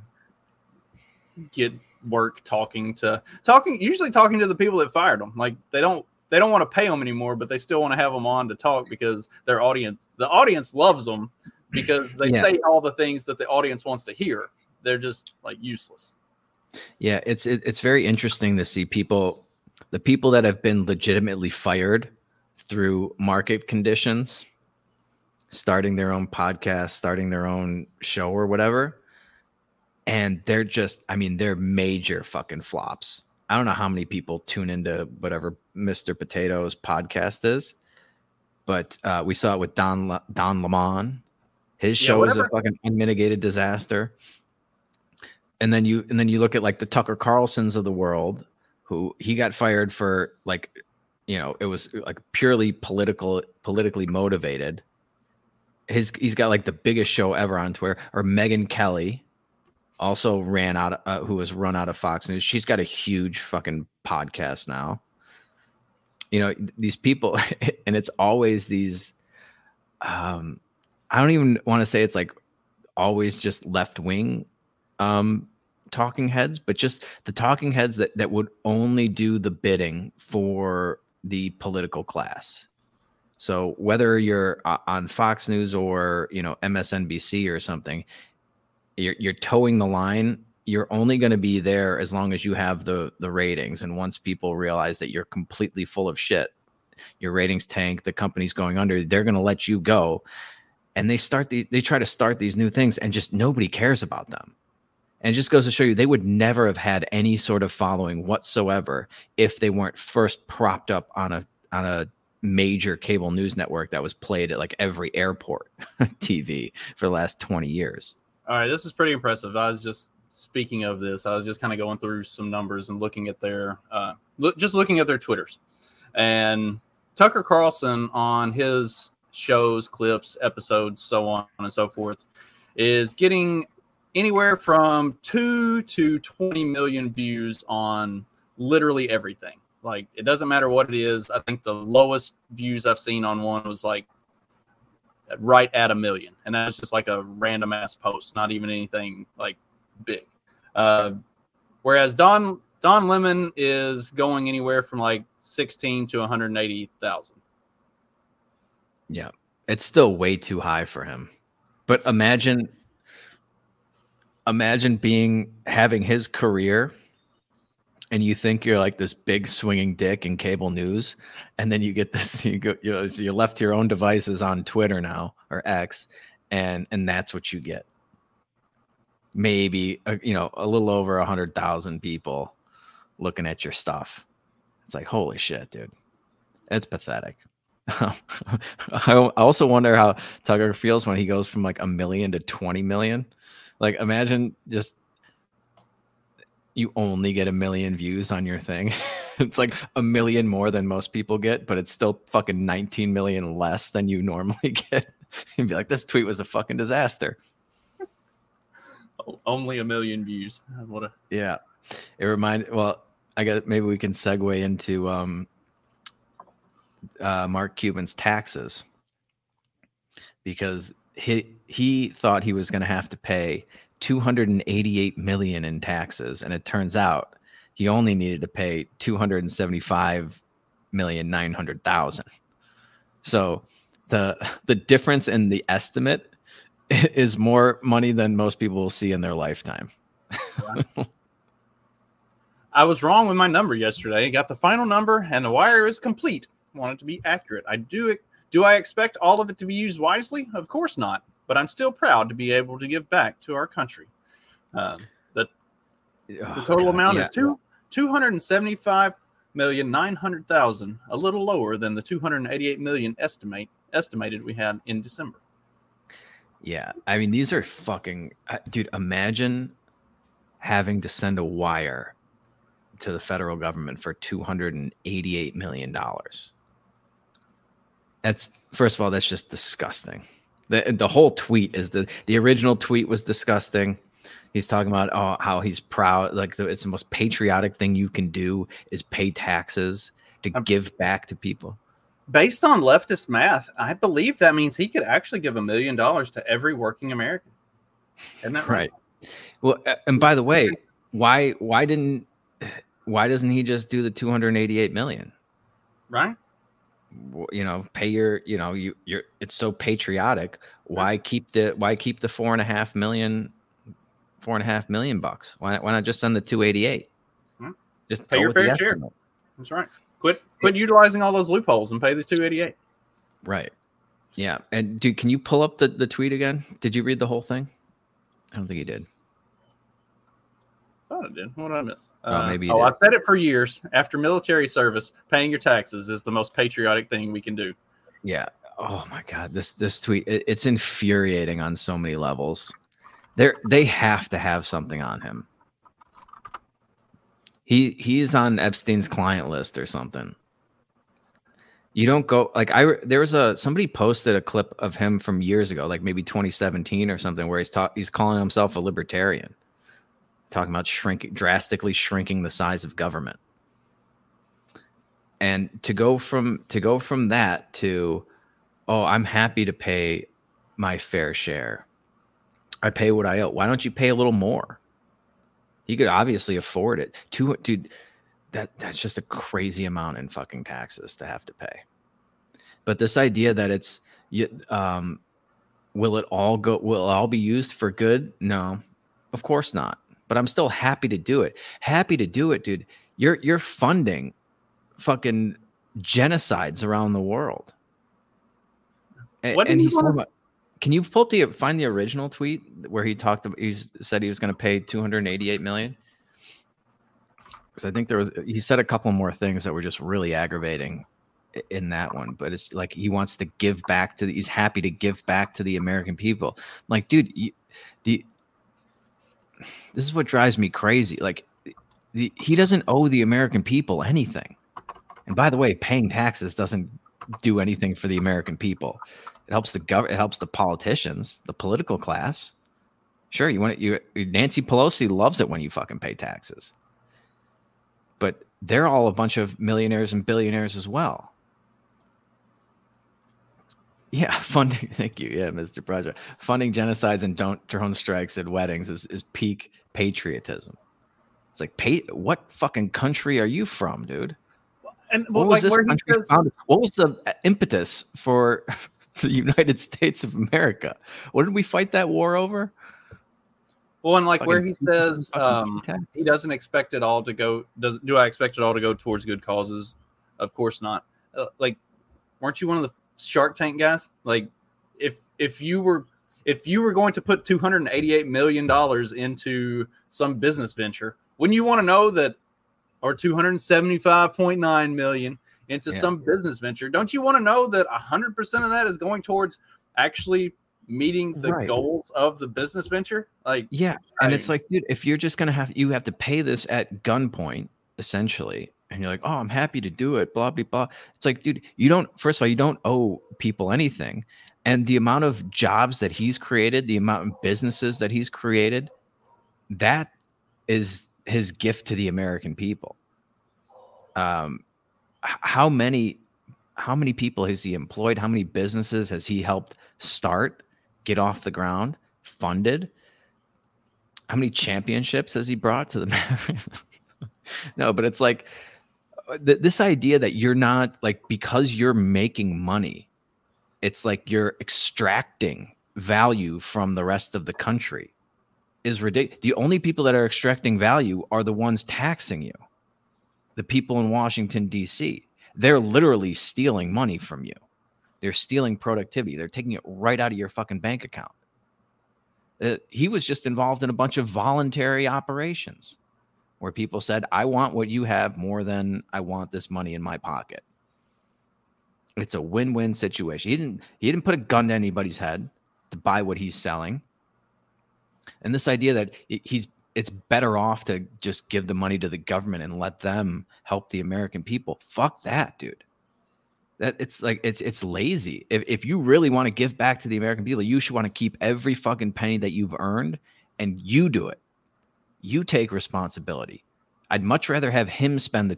get work talking to the people that fired them. Like, they don't want to pay them anymore, but they still want to have them on to talk because the audience loves them because they say all the things that the audience wants to hear. They're just, like, useless. Yeah, it's very interesting to see the people that have been legitimately fired through market conditions, starting their own podcast, starting their own show or whatever. And they're they're major fucking flops. I don't know how many people tune into whatever Mr. Potato's podcast is, but we saw it with Don Lemon. His show is a fucking unmitigated disaster. And then you look at, like, the Tucker Carlsons of the world, who he got fired for, like, you know, it was like purely politically motivated. He's got, like, the biggest show ever on Twitter. Or Megyn Kelly also who was run out of Fox News. She's got a huge fucking podcast now. You know, these people, and it's always these, I don't even want to say it's like always just left wing talking heads, but just the talking heads that would only do the bidding for the political class. So whether you're on Fox News or, you know, MSNBC or something, you're towing the line. You're only going to be there as long as you have the ratings. And once people realize that you're completely full of shit, your ratings tank, the company's going under, they're going to let you go. And they try to start these new things, and just nobody cares about them. And it just goes to show you, they would never have had any sort of following whatsoever if they weren't first propped up on a major cable news network that was played at like every airport TV for the last 20 years. All right, this is pretty impressive. I was just speaking of this, I was just kind of going through some numbers and looking at their looking at their Twitters. And Tucker Carlson, on his shows, clips, episodes, so on and so forth, is getting anywhere from 2 to 20 million views on literally everything. Like, it doesn't matter what it is. I think the lowest views I've seen on one was like right at 1 million. And that was just like a random ass post, not even anything like big. Whereas Don Lemon is going anywhere from like 16 to 180,000. Yeah, it's still way too high for him. But imagine having his career, and you think you're like this big swinging dick in cable news, and then you get this, you're left to your own devices on Twitter now, or X, and that's what you get. Maybe a little over 100,000 people looking at your stuff. It's like, holy shit, dude. It's pathetic. I also wonder how Tucker feels when he goes from like 1 million to 20 million. Like, imagine just you only get 1 million views on your thing. It's like 1 million more than most people get, but it's still fucking 19 million less than you normally get. And be like, this tweet was a fucking disaster. Only 1 million views. Yeah. It reminded, well, I guess maybe we can segue into Mark Cuban's taxes, because he thought he was going to have to pay $288 million in taxes, and it turns out he only needed to pay $275,900,000. So the difference in the estimate is more money than most people will see in their lifetime. I was wrong with my number yesterday. Got the final number, and the wire is complete. Want it to be accurate. Do I expect all of it to be used wisely? Of course not. But I'm still proud to be able to give back to our country. The total amount is $275,900,000, a little lower than the $288 million estimated we had in December. Yeah, I mean, these are fucking, dude. Imagine having to send a wire to the federal government for $288 million. That's, first of all, that's just disgusting. The whole tweet is the original tweet was disgusting. He's talking about how he's proud, like it's the most patriotic thing you can do is pay taxes to give back to people. Based on leftist math, I believe that means he could actually give $1 million to every working American. Isn't that right? Well, and by the way, why doesn't he just do the 288 million? Right. Pay your, you're it's so patriotic. Why keep the 4.5 million bucks? Why not just send the 288? Just pay your fair share. That's right. Quit utilizing all those loopholes and pay the 288. Right. Yeah. And dude, can you pull up the tweet again? Did you read the whole thing? I don't think you did. I thought I did. What did I miss? Maybe you did. I've said it for years. After military service, paying your taxes is the most patriotic thing we can do. Yeah. Oh my God. This tweet, it's infuriating on so many levels. They have to have something on him. He's on Epstein's client list or something. You don't go like there was somebody posted a clip of him from years ago, like maybe 2017 or something, where he's calling himself a libertarian, talking about drastically shrinking the size of government. And to go from that to, oh, I'm happy to pay my fair share. I pay what I owe. Why don't you pay a little more? He could obviously afford it. Dude, that's just a crazy amount in fucking taxes to have to pay. But this idea that it's will it all be used for good? No, Of course not. But I'm still happy to do it. Happy to do it, dude. You're funding fucking genocides around the world. And he's talking about, can you find the original tweet where he talked about, he said he was going to pay $288 million? Because I think he said a couple more things that were just really aggravating in that one, but it's like he wants to give back he's happy to give back to the American people. I'm like, dude, this is what drives me crazy. Like, he doesn't owe the American people anything. And by the way, paying taxes doesn't do anything for the American people. It helps it helps the politicians, the political class. Sure, Nancy Pelosi loves it when you fucking pay taxes. But they're all a bunch of millionaires and billionaires as well. Yeah, funding. Thank you. Yeah, Mr. Project. Funding genocides and drone strikes at weddings is peak patriotism. It's like, what fucking country are you from, dude? And what was this country founded? What was the impetus for the United States of America? What did we fight that war over? Well, and like where he says he doesn't expect it all to go. Do I expect it all to go towards good causes? Of course not. Like, weren't you one of the Shark Tank guys? Like, if you were going to put $288 million into some business venture, wouldn't you want to know that, or $275.9 million into some business venture? Don't you want to know that 100% of that is going towards actually meeting the goals of the business venture? Like, yeah. And it's like, dude, if you're just going to you have to pay this at gunpoint, essentially. And you're like, oh, I'm happy to do it, blah, blah, blah. It's like, dude, first of all, you don't owe people anything. And the amount of jobs that he's created, the amount of businesses that he's created, that is his gift to the American people. How many people has he employed? How many businesses has he helped start, get off the ground, funded? How many championships has he brought to the Mavericks? No, but it's like this idea that you're not, like, because you're making money, it's like you're extracting value from the rest of the country is ridiculous. The only people that are extracting value are the ones taxing you. The people in Washington, D.C. They're literally stealing money from you. They're stealing productivity. They're taking it right out of your fucking bank account. He was just involved in a bunch of voluntary operations where people said, I want what you have more than I want this money in my pocket. It's a win-win situation. He didn't put a gun to anybody's head to buy what he's selling. And this idea that it's better off to just give the money to the government and let them help the American people. Fuck that, dude. That it's like it's lazy. If you really want to give back to the American people, you should want to keep every fucking penny that you've earned and you do it. You take responsibility. I'd much rather have him spend the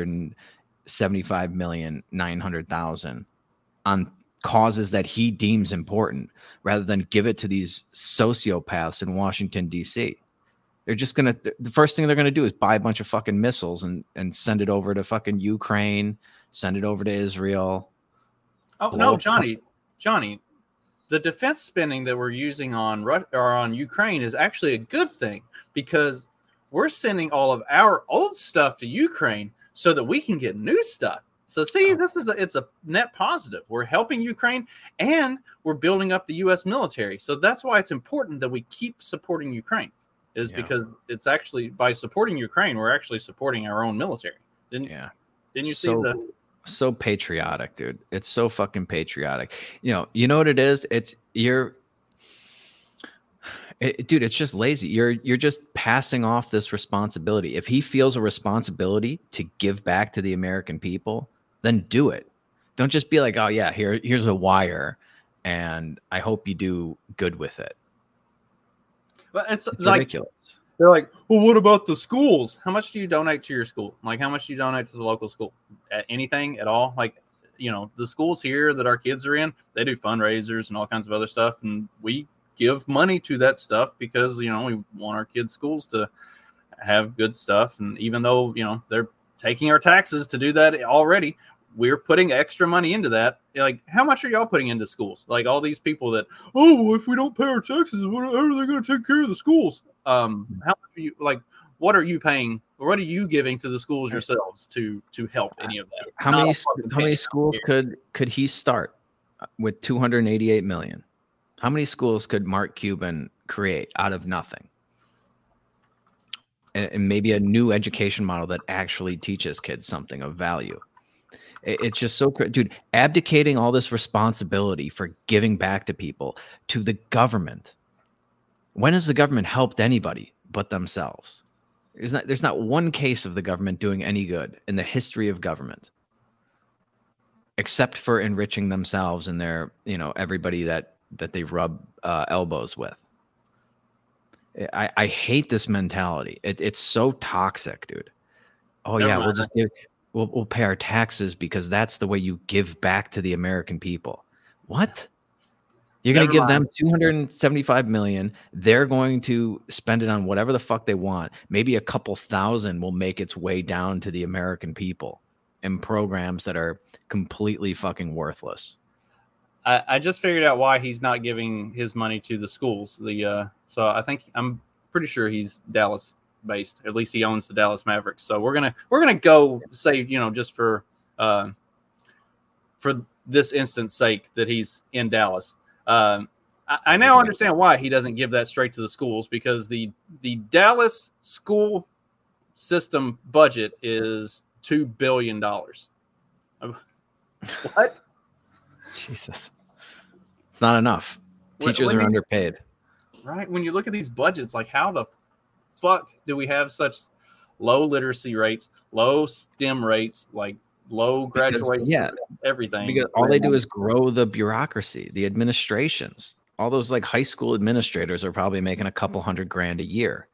$275,900,000 on causes that he deems important rather than give it to these sociopaths in Washington, D.C. They're just going to, the first thing they're going to do is buy a bunch of fucking missiles and send it over to fucking Ukraine, send it over to Israel. Oh, no, Johnny, the defense spending that we're using on Ukraine is actually a good thing because we're sending all of our old stuff to Ukraine so that we can get new stuff. So see, it's a net positive. We're helping Ukraine and we're building up the U.S. military. So that's why it's important that we keep supporting Ukraine, because it's actually, by supporting Ukraine, we're actually supporting our own military. Didn't you see the... So patriotic, dude. It's so fucking patriotic. You know what it is? Dude, it's just lazy. You're just passing off this responsibility. If he feels a responsibility to give back to the American people, then do it. Don't just be like, oh yeah, here's a wire, and I hope you do good with it. Well, it's like ridiculous. They're like, well, what about the schools? How much do you donate to your school? Like, how much do you donate to the local school? Anything at all? Like, the schools here that our kids are in, they do fundraisers and all kinds of other stuff, and we give money to that stuff because we want our kids' schools to have good stuff. And even though they're taking our taxes to do that already, we're putting extra money into that. Like, how much are y'all putting into schools? Like all these people that, oh, well, if we don't pay our taxes, how are they going to take care of the schools? How much are you, like, what are you paying, or what are you giving to the schools yourselves to help any of that? How many schools could he start with 288 million? How many schools could Mark Cuban create out of nothing? And maybe a new education model that actually teaches kids something of value. It's just so, dude, abdicating all this responsibility for giving back to people, to the government. When has the government helped anybody but themselves? There's not one case of the government doing any good in the history of government, except for enriching themselves and their, everybody that they rub elbows with. I hate this mentality. It's so toxic, dude. Oh yeah, we'll pay our taxes because that's the way you give back to the American people. What? You're going to give them $275 million. They're going to spend it on whatever the fuck they want. Maybe a couple thousand will make its way down to the American people in programs that are completely fucking worthless. I just figured out why he's not giving his money to the schools. So I'm pretty sure he's Dallas based. At least he owns the Dallas Mavericks. So we're gonna go say, just for this instance sake that he's in Dallas. I now understand why he doesn't give that straight to the schools, because the Dallas school system budget is $2 billion. What? Jesus. It's not enough. Teachers are underpaid. Right? When you look at these budgets, like, how the fuck do we have such low literacy rates, low STEM rates, like low graduation, everything? Because all they do is grow the bureaucracy, the administrations. All those like high school administrators are probably making a couple $100,000 a year.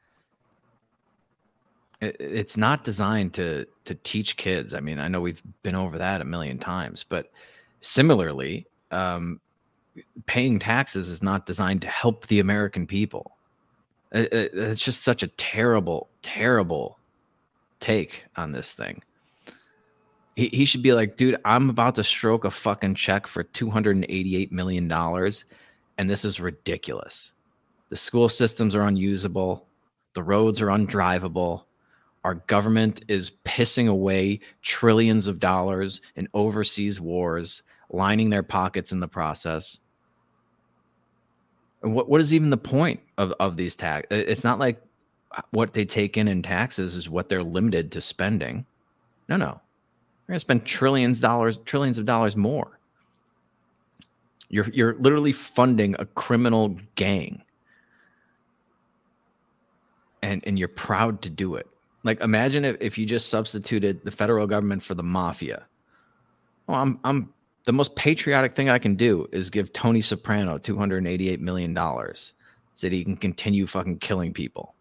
It's not designed to teach kids. I mean, I know we've been over that a million times, but similarly, paying taxes is not designed to help the American people. It's just such a terrible, terrible take on this thing. He should be like, dude, I'm about to stroke a fucking check for $288 million, and this is ridiculous. The school systems are unusable. The roads are undrivable. Our government is pissing away trillions of dollars in overseas wars, lining their pockets in the process. And what is even the point of these tax? It's not like what they take in taxes is what they're limited to spending. No. They're going to spend trillions of dollars more. You're literally funding a criminal gang. And you're proud to do it. Like, imagine if you just substituted the federal government for the mafia. Well, I'm the most patriotic thing I can do is give Tony Soprano $288 million so that he can continue fucking killing people.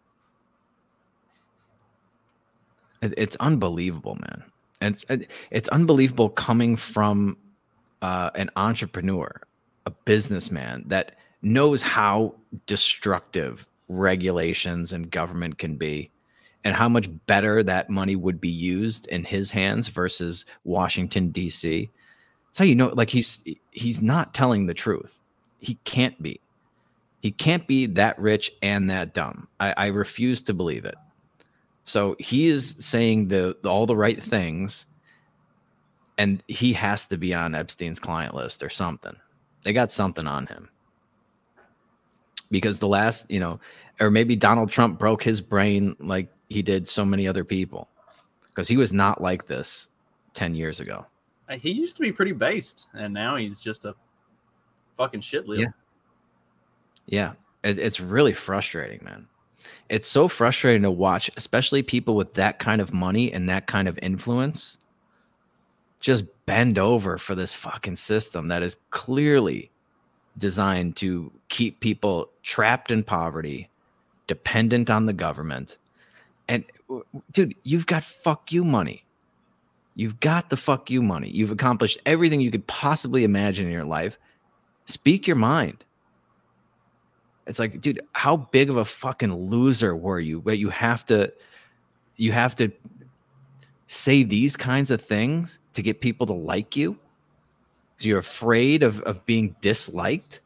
It's unbelievable, man. And it's unbelievable coming from an entrepreneur, a businessman that knows how destructive regulations and government can be, and how much better that money would be used in his hands versus Washington, D.C. That's how you know, like, he's not telling the truth. He can't be. He can't be that rich and that dumb. I refuse to believe it. So he is saying all the right things, and he has to be on Epstein's client list or something. They got something on him. Because the last, or maybe Donald Trump broke his brain like he did so many other people, because he was not like this 10 years ago. He used to be pretty based, and now he's just a fucking shit lid. Yeah. It's really frustrating, man. It's so frustrating to watch, especially people with that kind of money and that kind of influence just bend over for this fucking system that is clearly designed to keep people trapped in poverty, dependent on the government. And dude, you've got fuck you money. You've got the fuck you money. You've accomplished everything you could possibly imagine in your life. Speak your mind. It's like, dude, how big of a fucking loser were you? But you have to say these kinds of things to get people to like you? Because you're afraid of being disliked?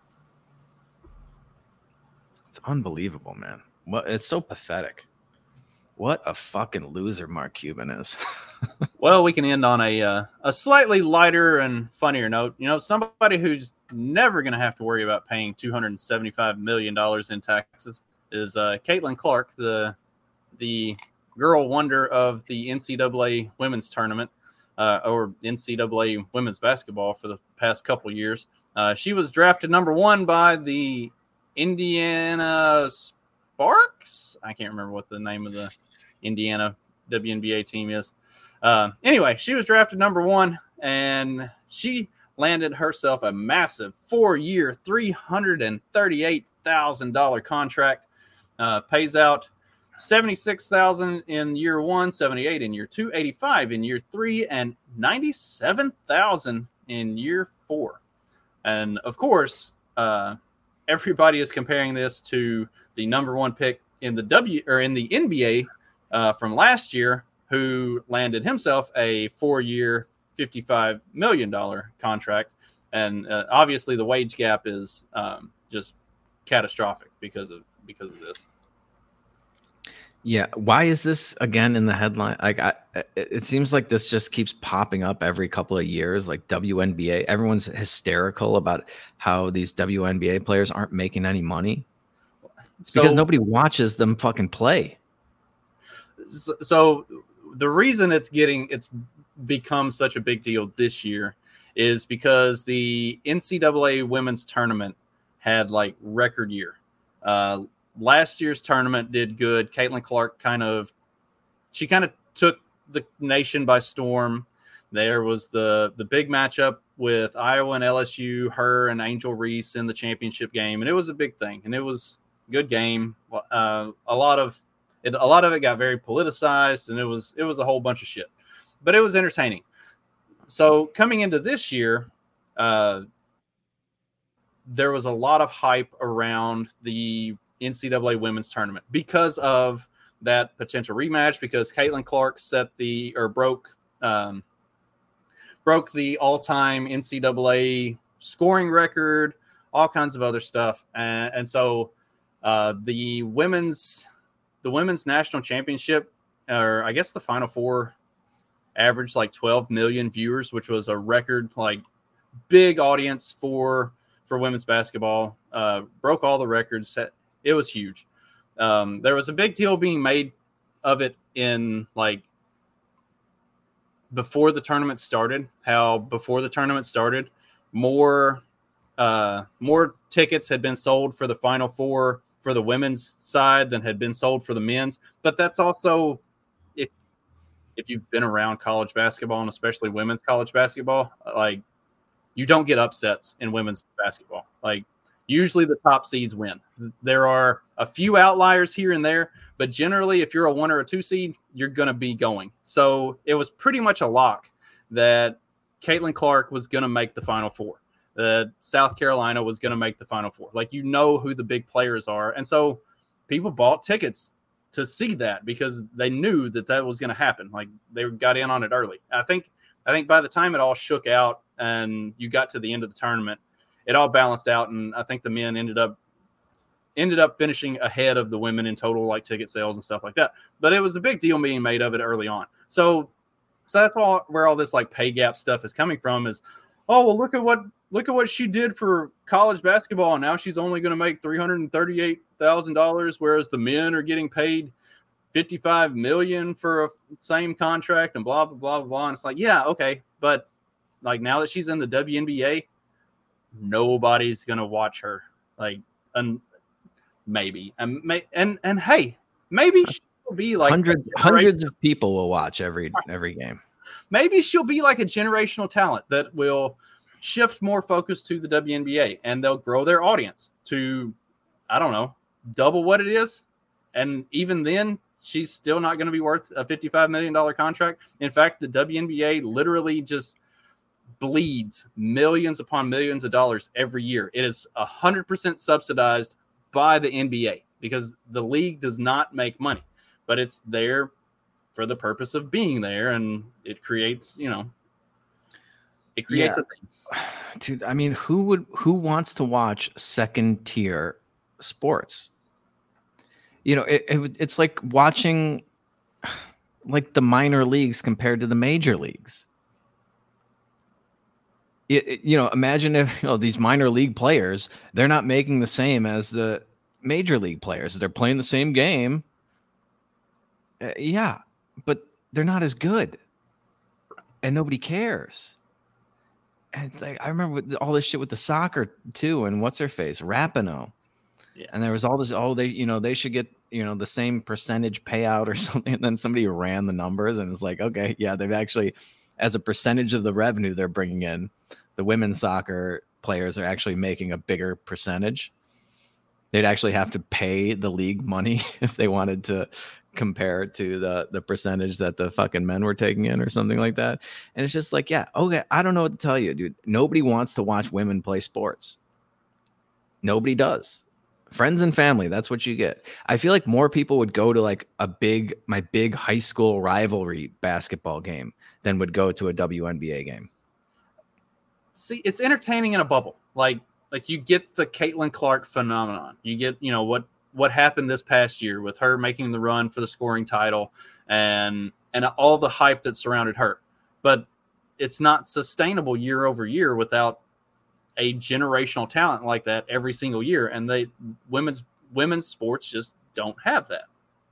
It's unbelievable, man. Well, it's so pathetic. What a fucking loser Mark Cuban is. Well, we can end on a slightly lighter and funnier note. You know, somebody who's never going to have to worry about paying $275 million in taxes is Caitlin Clark, the girl wonder of the NCAA women's tournament, or NCAA women's basketball for the past couple years. She was drafted number 1 by the Indiana Sparks. I can't remember what the name of the Indiana WNBA team is. Anyway, she was drafted number 1, and she landed herself a massive 4-year, $338,000 contract. Pays out $76,000 in year 1, $78,000 in year 2, $85,000 in year 3, and $97,000 in year 4. And of course, everybody is comparing this to the number 1 pick in the NBA from last year, who landed himself a 4-year, $55 million contract. And obviously the wage gap is just catastrophic because of this. Yeah. Why is this again in the headline? Like, it seems like this just keeps popping up every couple of years. Like WNBA, everyone's hysterical about how these WNBA players aren't making any money. It's because nobody watches them fucking play. So the reason it's become such a big deal this year is because the NCAA women's tournament had like record year. Last year's tournament did good. Caitlin Clark kind of took the nation by storm. There was the big matchup with Iowa and LSU, her and Angel Reese in the championship game, and it was a big thing, and it was a good game. A lot of it got very politicized, and it was a whole bunch of shit, but it was entertaining. So coming into this year, there was a lot of hype around the NCAA women's tournament because of that potential rematch, because Caitlin Clark broke the all-time NCAA scoring record, all kinds of other stuff. And so the women's national championship, or I guess the Final Four, averaged like 12 million viewers, which was a record, like big audience for women's basketball. Broke all the records. It was huge. There was a big deal being made of it in like before the tournament started. How before the tournament started, more tickets had been sold for the Final Four for the women's side than had been sold for the men's. But that's also, if you've been around college basketball, and especially women's college basketball, like you don't get upsets in women's basketball. Like usually the top seeds win. There are a few outliers here and there, but generally if you're a 1 or a 2 seed, you're going to be going. So it was pretty much a lock that Caitlin Clark was going to make the Final Four. That South Carolina was going to make the Final Four. Like, you know who the big players are. And so people bought tickets to see that because they knew that was going to happen. Like, they got in on it early. I think by the time it all shook out and you got to the end of the tournament, it all balanced out, and I think the men ended up finishing ahead of the women in total, like ticket sales and stuff like that. But it was a big deal being made of it early on. So that's where all this like pay gap stuff is coming from. Is, oh well, look at what she did for college basketball, and now she's only going to make $338,000, whereas the men are getting paid $55 million for a same contract, and blah blah blah blah. And it's like, yeah, okay, but like now that she's in the WNBA, nobody's gonna watch her. Like, maybe, and hey, maybe she'll be like hundreds of people will watch every game. Maybe she'll be like a generational talent that will shift more focus to the WNBA, and they'll grow their audience to, I don't know, double what it is. And even then, she's still not going to be worth a $55 million contract. In fact, the WNBA literally just bleeds millions upon millions of dollars every year. It is 100% subsidized by the NBA because the league does not make money, but it's their for the purpose of being there, and it creates, it creates a thing. Dude, I mean, who wants to watch second tier sports? It's like watching like the minor leagues compared to the major leagues. Imagine if these minor league players, they're not making the same as the major league players. They're playing the same game. Yeah, but they're not as good, and nobody cares. And I remember all this shit with the soccer too, and what's her face, Rapinoe. Yeah. And there was all this. They should get the same percentage payout or something. And then somebody ran the numbers, and it's like, okay, yeah, they've actually, as a percentage of the revenue they're bringing in, the women's soccer players are actually making a bigger percentage. They'd actually have to pay the league money if they wanted to compare it to the percentage that the fucking men were taking in or something like that. And it's just like, yeah, okay, I don't know what to tell you, dude. Nobody wants to watch women play sports. Nobody does. Friends and family, that's what you get. I feel like more people would go to like my big high school rivalry basketball game than would go to a WNBA game. See, it's entertaining in a bubble. Like you get the Caitlin Clark phenomenon. You get, what happened this past year with her making the run for the scoring title and all the hype that surrounded her. But it's not sustainable year over year without a generational talent like that every single year. And women's sports just don't have that.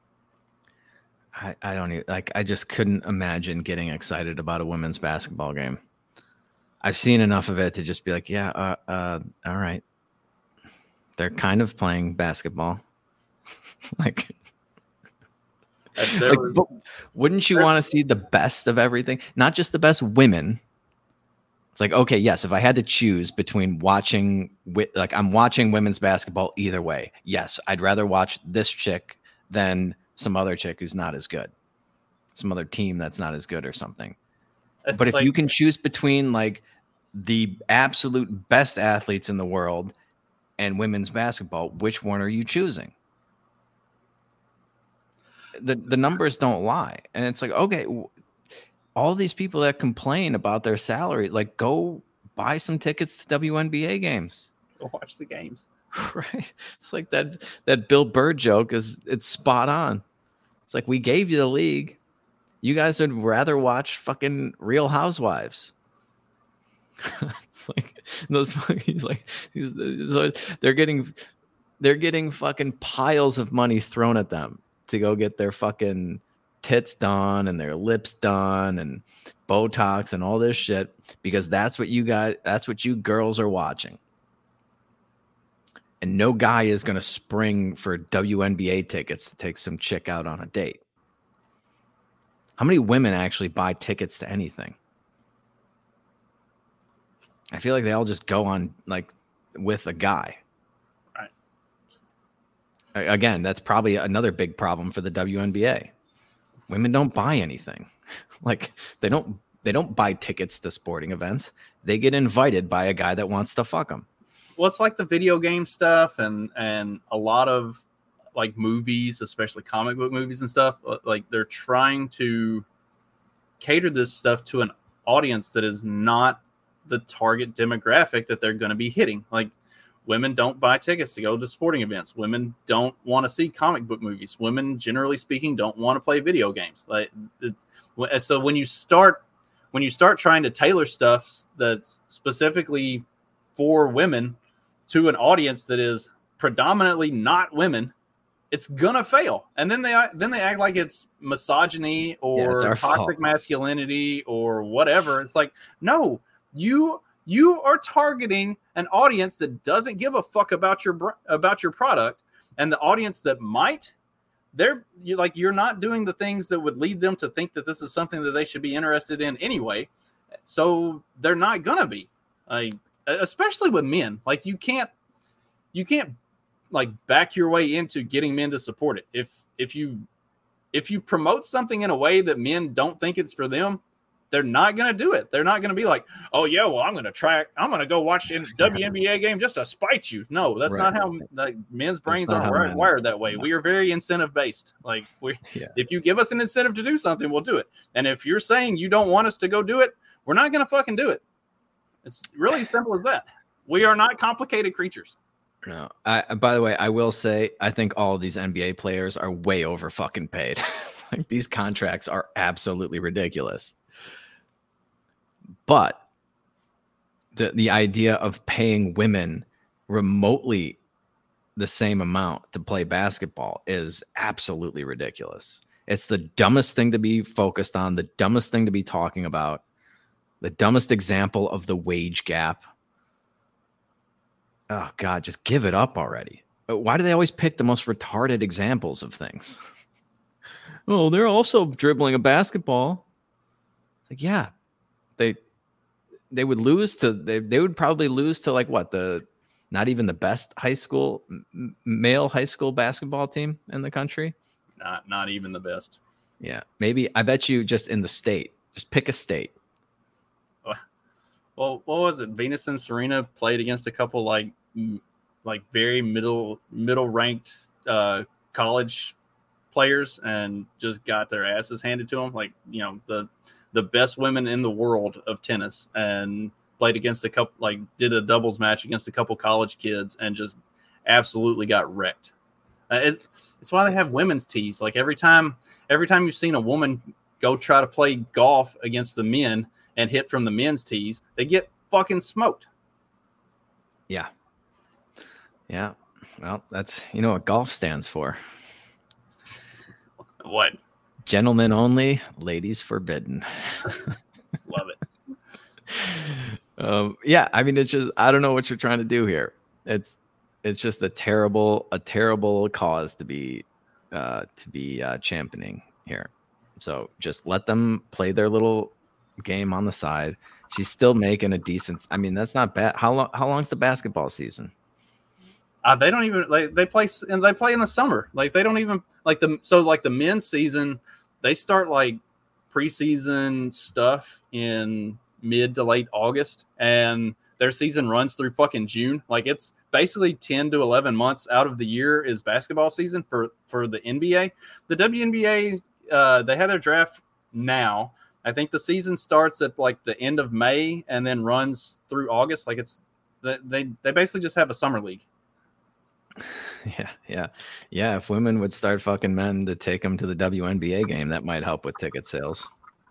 I don't even, I just couldn't imagine getting excited about a women's basketball game. I've seen enough of it to just be like, yeah, all right. They're kind of playing basketball. But wouldn't you want to see the best of everything? Not just the best women. It's like, okay, yes, if I had to choose between I'm watching women's basketball either way. Yes, I'd rather watch this chick than some other chick who's not as good. Some other team that's not as good or something. But if you can choose between like the absolute best athletes in the world and women's basketball, which one are you choosing? The numbers don't lie. And it's like, okay, all these people that complain about their salary, like go buy some tickets to WNBA games. Go watch the games. Right. It's like that Bill Burr joke it's spot on. It's like, we gave you the league. You guys would rather watch fucking Real Housewives. It's like they're getting fucking piles of money thrown at them to go get their fucking tits done and their lips done and Botox and all this shit because that's what you girls are watching. And no guy is going to spring for WNBA tickets to take some chick out on a date. How many women actually buy tickets to anything? I feel like they all just go on like with a guy. Right. Again, that's probably another big problem for the WNBA. Women don't buy anything. Like they don't buy tickets to sporting events. They get invited by a guy that wants to fuck them. Well, it's like the video game stuff and a lot of like movies, especially comic book movies and stuff. Like they're trying to cater this stuff to an audience that is not the target demographic that they're going to be hitting. Like women don't buy tickets to go to sporting events. Women don't want to see comic book movies. Women, generally speaking, don't want to play video games. So when you start trying to tailor stuff that's specifically for women to an audience that is predominantly not women, it's gonna fail. And then they act like it's misogyny or it's toxic masculinity or whatever. It's like, no, you are targeting an audience that doesn't give a fuck about your product, and the audience that might, you're not doing the things that would lead them to think that this is something that they should be interested in anyway. So they're not gonna be, like, especially with men. Like you can't like back your way into getting men to support it. If you promote something in a way that men don't think it's for them, they're not going to do it. They're not going to be like, oh yeah, well, I'm going to go watch a WNBA game just to spite you. No, that's not how men's brains aren't wired that way. We are very incentive based. Like if you give us an incentive to do something, we'll do it. And if you're saying you don't want us to go do it, we're not going to fucking do it. It's really simple as that. We are not complicated creatures. No. By the way, I will say, I think all of these NBA players are way over fucking paid. Like, these contracts are absolutely ridiculous. But the idea of paying women remotely the same amount to play basketball is absolutely ridiculous. It's the dumbest thing to be focused on, the dumbest thing to be talking about, the dumbest example of the wage gap. Oh, God, just give it up already. Why do they always pick the most retarded examples of things? Oh, they're also dribbling a basketball. Like, yeah, they would lose to they would probably lose to like what, the not even the best male high school basketball team in the country. Not even the best. Yeah, maybe. I bet you just in the state. Just pick a state. Well, what was it? Venus and Serena played against a couple like very middle ranked college players and just got their asses handed to them. Like, you know, the best women in the world of tennis, and played against a couple, like did a doubles match against a couple college kids and just absolutely got wrecked. It's why they have women's tees. Like every time you've seen a woman go try to play golf against the men and hit from the men's tees, they get fucking smoked. Yeah. Yeah. Well, that's, you know what golf stands for. What? Gentlemen only, ladies forbidden. Love it. Yeah, I mean, it's just, I don't know what you're trying to do here. It's just a terrible cause to be championing here. So just let them play their little game on the side. She's still making a decent. I mean, that's not bad. How long's the basketball season? They don't even they play in the summer. Like they don't even the men's season, they start like preseason stuff in mid to late August, and their season runs through fucking June. Like it's basically 10 to 11 months out of the year is basketball season for the NBA. The WNBA, they have their draft now. I think the season starts at like the end of May and then runs through August. Like they basically just have a summer league. Yeah. If women would start fucking men to take them to the WNBA game, that might help with ticket sales.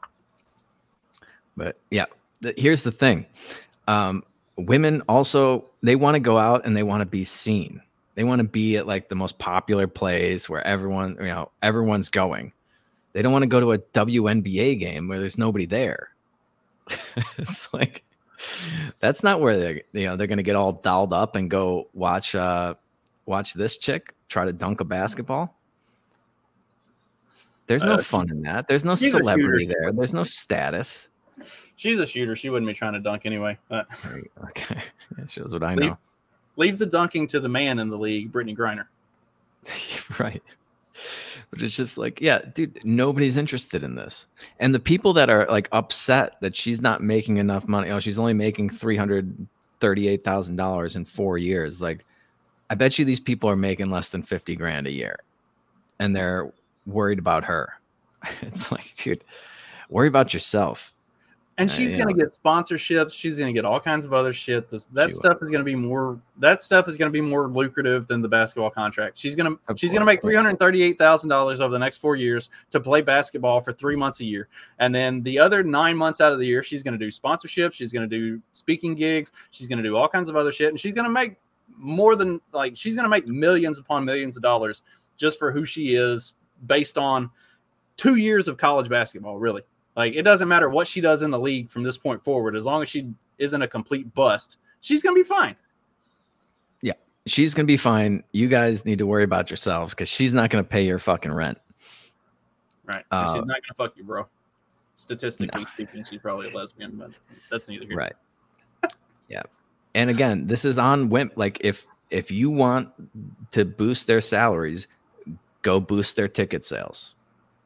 But yeah, here's the thing. Women also, they want to go out and they want to be seen. They want to be at like the most popular place where everyone's going. They don't want to go to a WNBA game where there's nobody there. It's like, that's not where they're going to get all dolled up and go watch this chick try to dunk a basketball. There's no fun in that. There's no celebrity there. There's no status. She's a shooter. She wouldn't be trying to dunk anyway. Okay. That shows what I know. Leave the dunking to the man in the league, Brittany Griner. Right. But it's just like, yeah, dude, nobody's interested in this. And the people that are like upset that she's not making enough money, she's only making $338,000 in 4 years. Like, I bet you these people are making less than $50,000 a year, and they're worried about her. It's like, dude, worry about yourself. And she's going to get sponsorships. She's going to get all kinds of other shit. That stuff is going to be more lucrative than the basketball contract. She's going to make $338,000 over the next 4 years to play basketball for 3 months a year. And then the other 9 months out of the year, she's going to do sponsorships. She's going to do speaking gigs. She's going to do all kinds of other shit. And she's going to make she's going to make millions upon millions of dollars just for who she is based on 2 years of college basketball, really. Like, it doesn't matter what she does in the league from this point forward. As long as she isn't a complete bust, she's going to be fine. Yeah, she's going to be fine. You guys need to worry about yourselves because she's not going to pay your fucking rent. Right. She's not going to fuck you, bro. Statistically speaking, she's probably a lesbian, but that's neither here. Right. Yeah. And again, this is on women. Like, if you want to boost their salaries, go boost their ticket sales.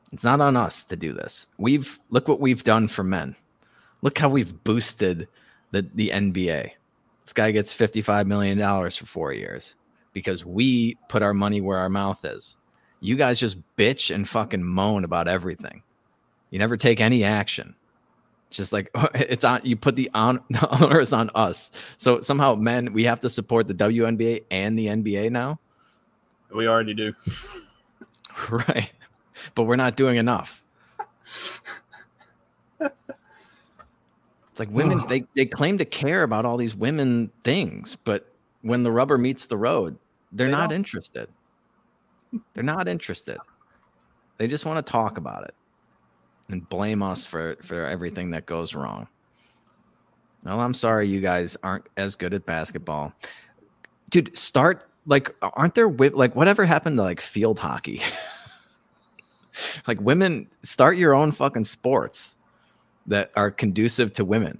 It's not on us to do this. Look what we've done for men. Look how we've boosted the NBA. This guy gets $55 million for 4 years because we put our money where our mouth is. You guys just bitch and fucking moan about everything. You never take any action. It's just like it's on. You put the honors on us. So somehow, men, we have to support the WNBA and the NBA now. We already do. Right. But we're not doing enough. It's like women, they claim to care about all these women things, but when the rubber meets the road, they're not interested. They're not interested. They just want to talk about it and blame us for everything that goes wrong. Well, I'm sorry you guys aren't as good at basketball. Dude, aren't there, whatever happened to like field hockey? Like women, start your own fucking sports that are conducive to women.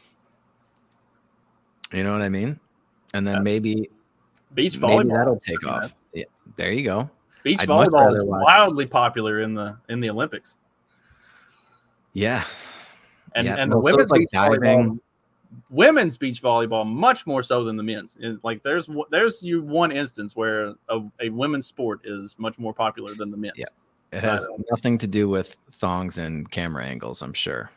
You know what I mean? And then maybe beach volleyball, maybe that'll take off. Yeah, there you go. Beach volleyball is wildly popular in the Olympics. Yeah. And the women's beach volleyball, women's beach volleyball much more so than the men's. Like there's one instance where a women's sport is much more popular than the men's. Yeah. It has nothing to do with thongs and camera angles, I'm sure.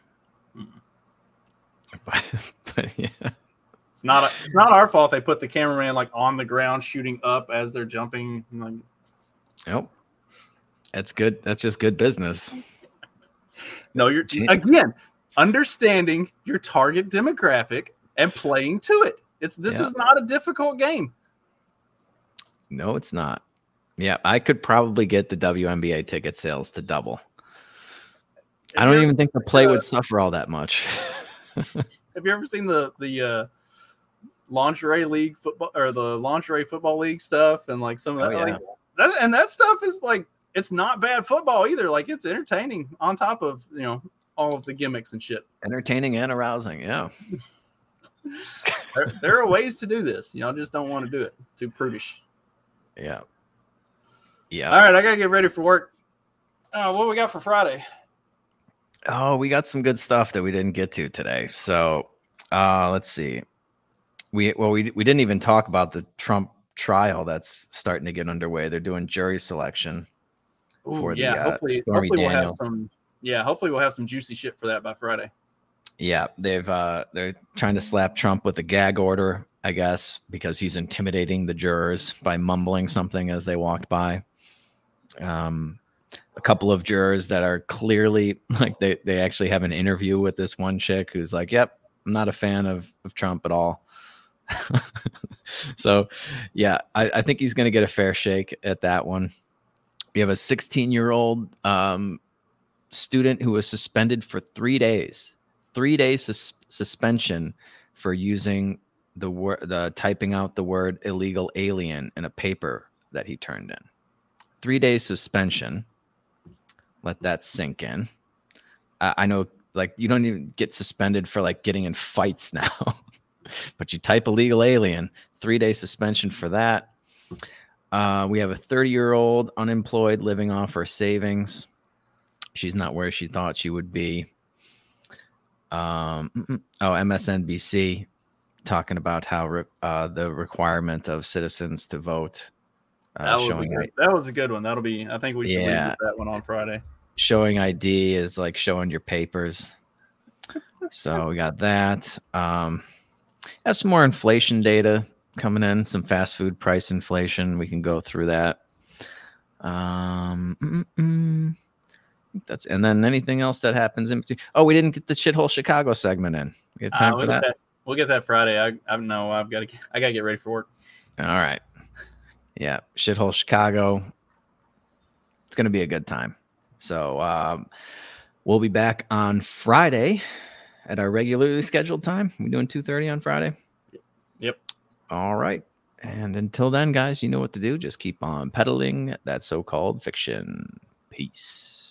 But yeah. It's not our fault they put the cameraman like on the ground shooting up as they're jumping. Like, nope. That's good. That's just good business. No, you're again understanding your target demographic and playing to it. This is not a difficult game. No, it's not. Yeah, I could probably get the WNBA ticket sales to double. I don't even think the play would suffer all that much. Have you ever seen the lingerie league football or the lingerie football league stuff and like some of that? Yeah. Like, and that stuff is like, it's not bad football either. Like it's entertaining on top of, all of the gimmicks and shit. Entertaining and arousing. Yeah. there are ways to do this. Y'all just don't want to do it. Too prudish. Yeah. Yeah. All right. I got to get ready for work. What we got for Friday? Oh, we got some good stuff that we didn't get to today. So let's see. We didn't even talk about the Trump trial that's starting to get underway. They're doing jury selection for hopefully we'll have some. Yeah, hopefully we'll have some juicy shit for that by Friday. Yeah, they're trying to slap Trump with a gag order, I guess, because he's intimidating the jurors by mumbling something as they walked by. A couple of jurors that are clearly like they actually have an interview with this one chick who's like, "Yep, I'm not a fan of Trump at all." So, yeah, I think he's going to get a fair shake at that one. We have a 16-year-old student who was suspended for 3 days. 3 days suspension for using the typing out the word illegal alien in a paper that he turned in. 3 days suspension. Let that sink in. I know, like, you don't even get suspended for like getting in fights now, but you type illegal alien, 3 day suspension for that. We have a 30-year-old unemployed living off her savings. She's not where she thought she would be. MSNBC talking about how the requirement of citizens to vote. That was a good one. That'll be. I think we should leave with that one on Friday. Showing ID is like showing your papers. So we got that. Have some more inflation data coming in. Some fast food price inflation. We can go through that. That's and then anything else that happens in between. Oh, we didn't get the shithole Chicago segment in. We have time for that. We'll get that Friday. I got to get ready for work. All right. Yeah, shithole Chicago. It's going to be a good time. So we'll be back on Friday at our regularly scheduled time. We're doing 2:30 on Friday. Yep. All right. And until then, guys, you know what to do. Just keep on peddling that so-called fiction. Peace.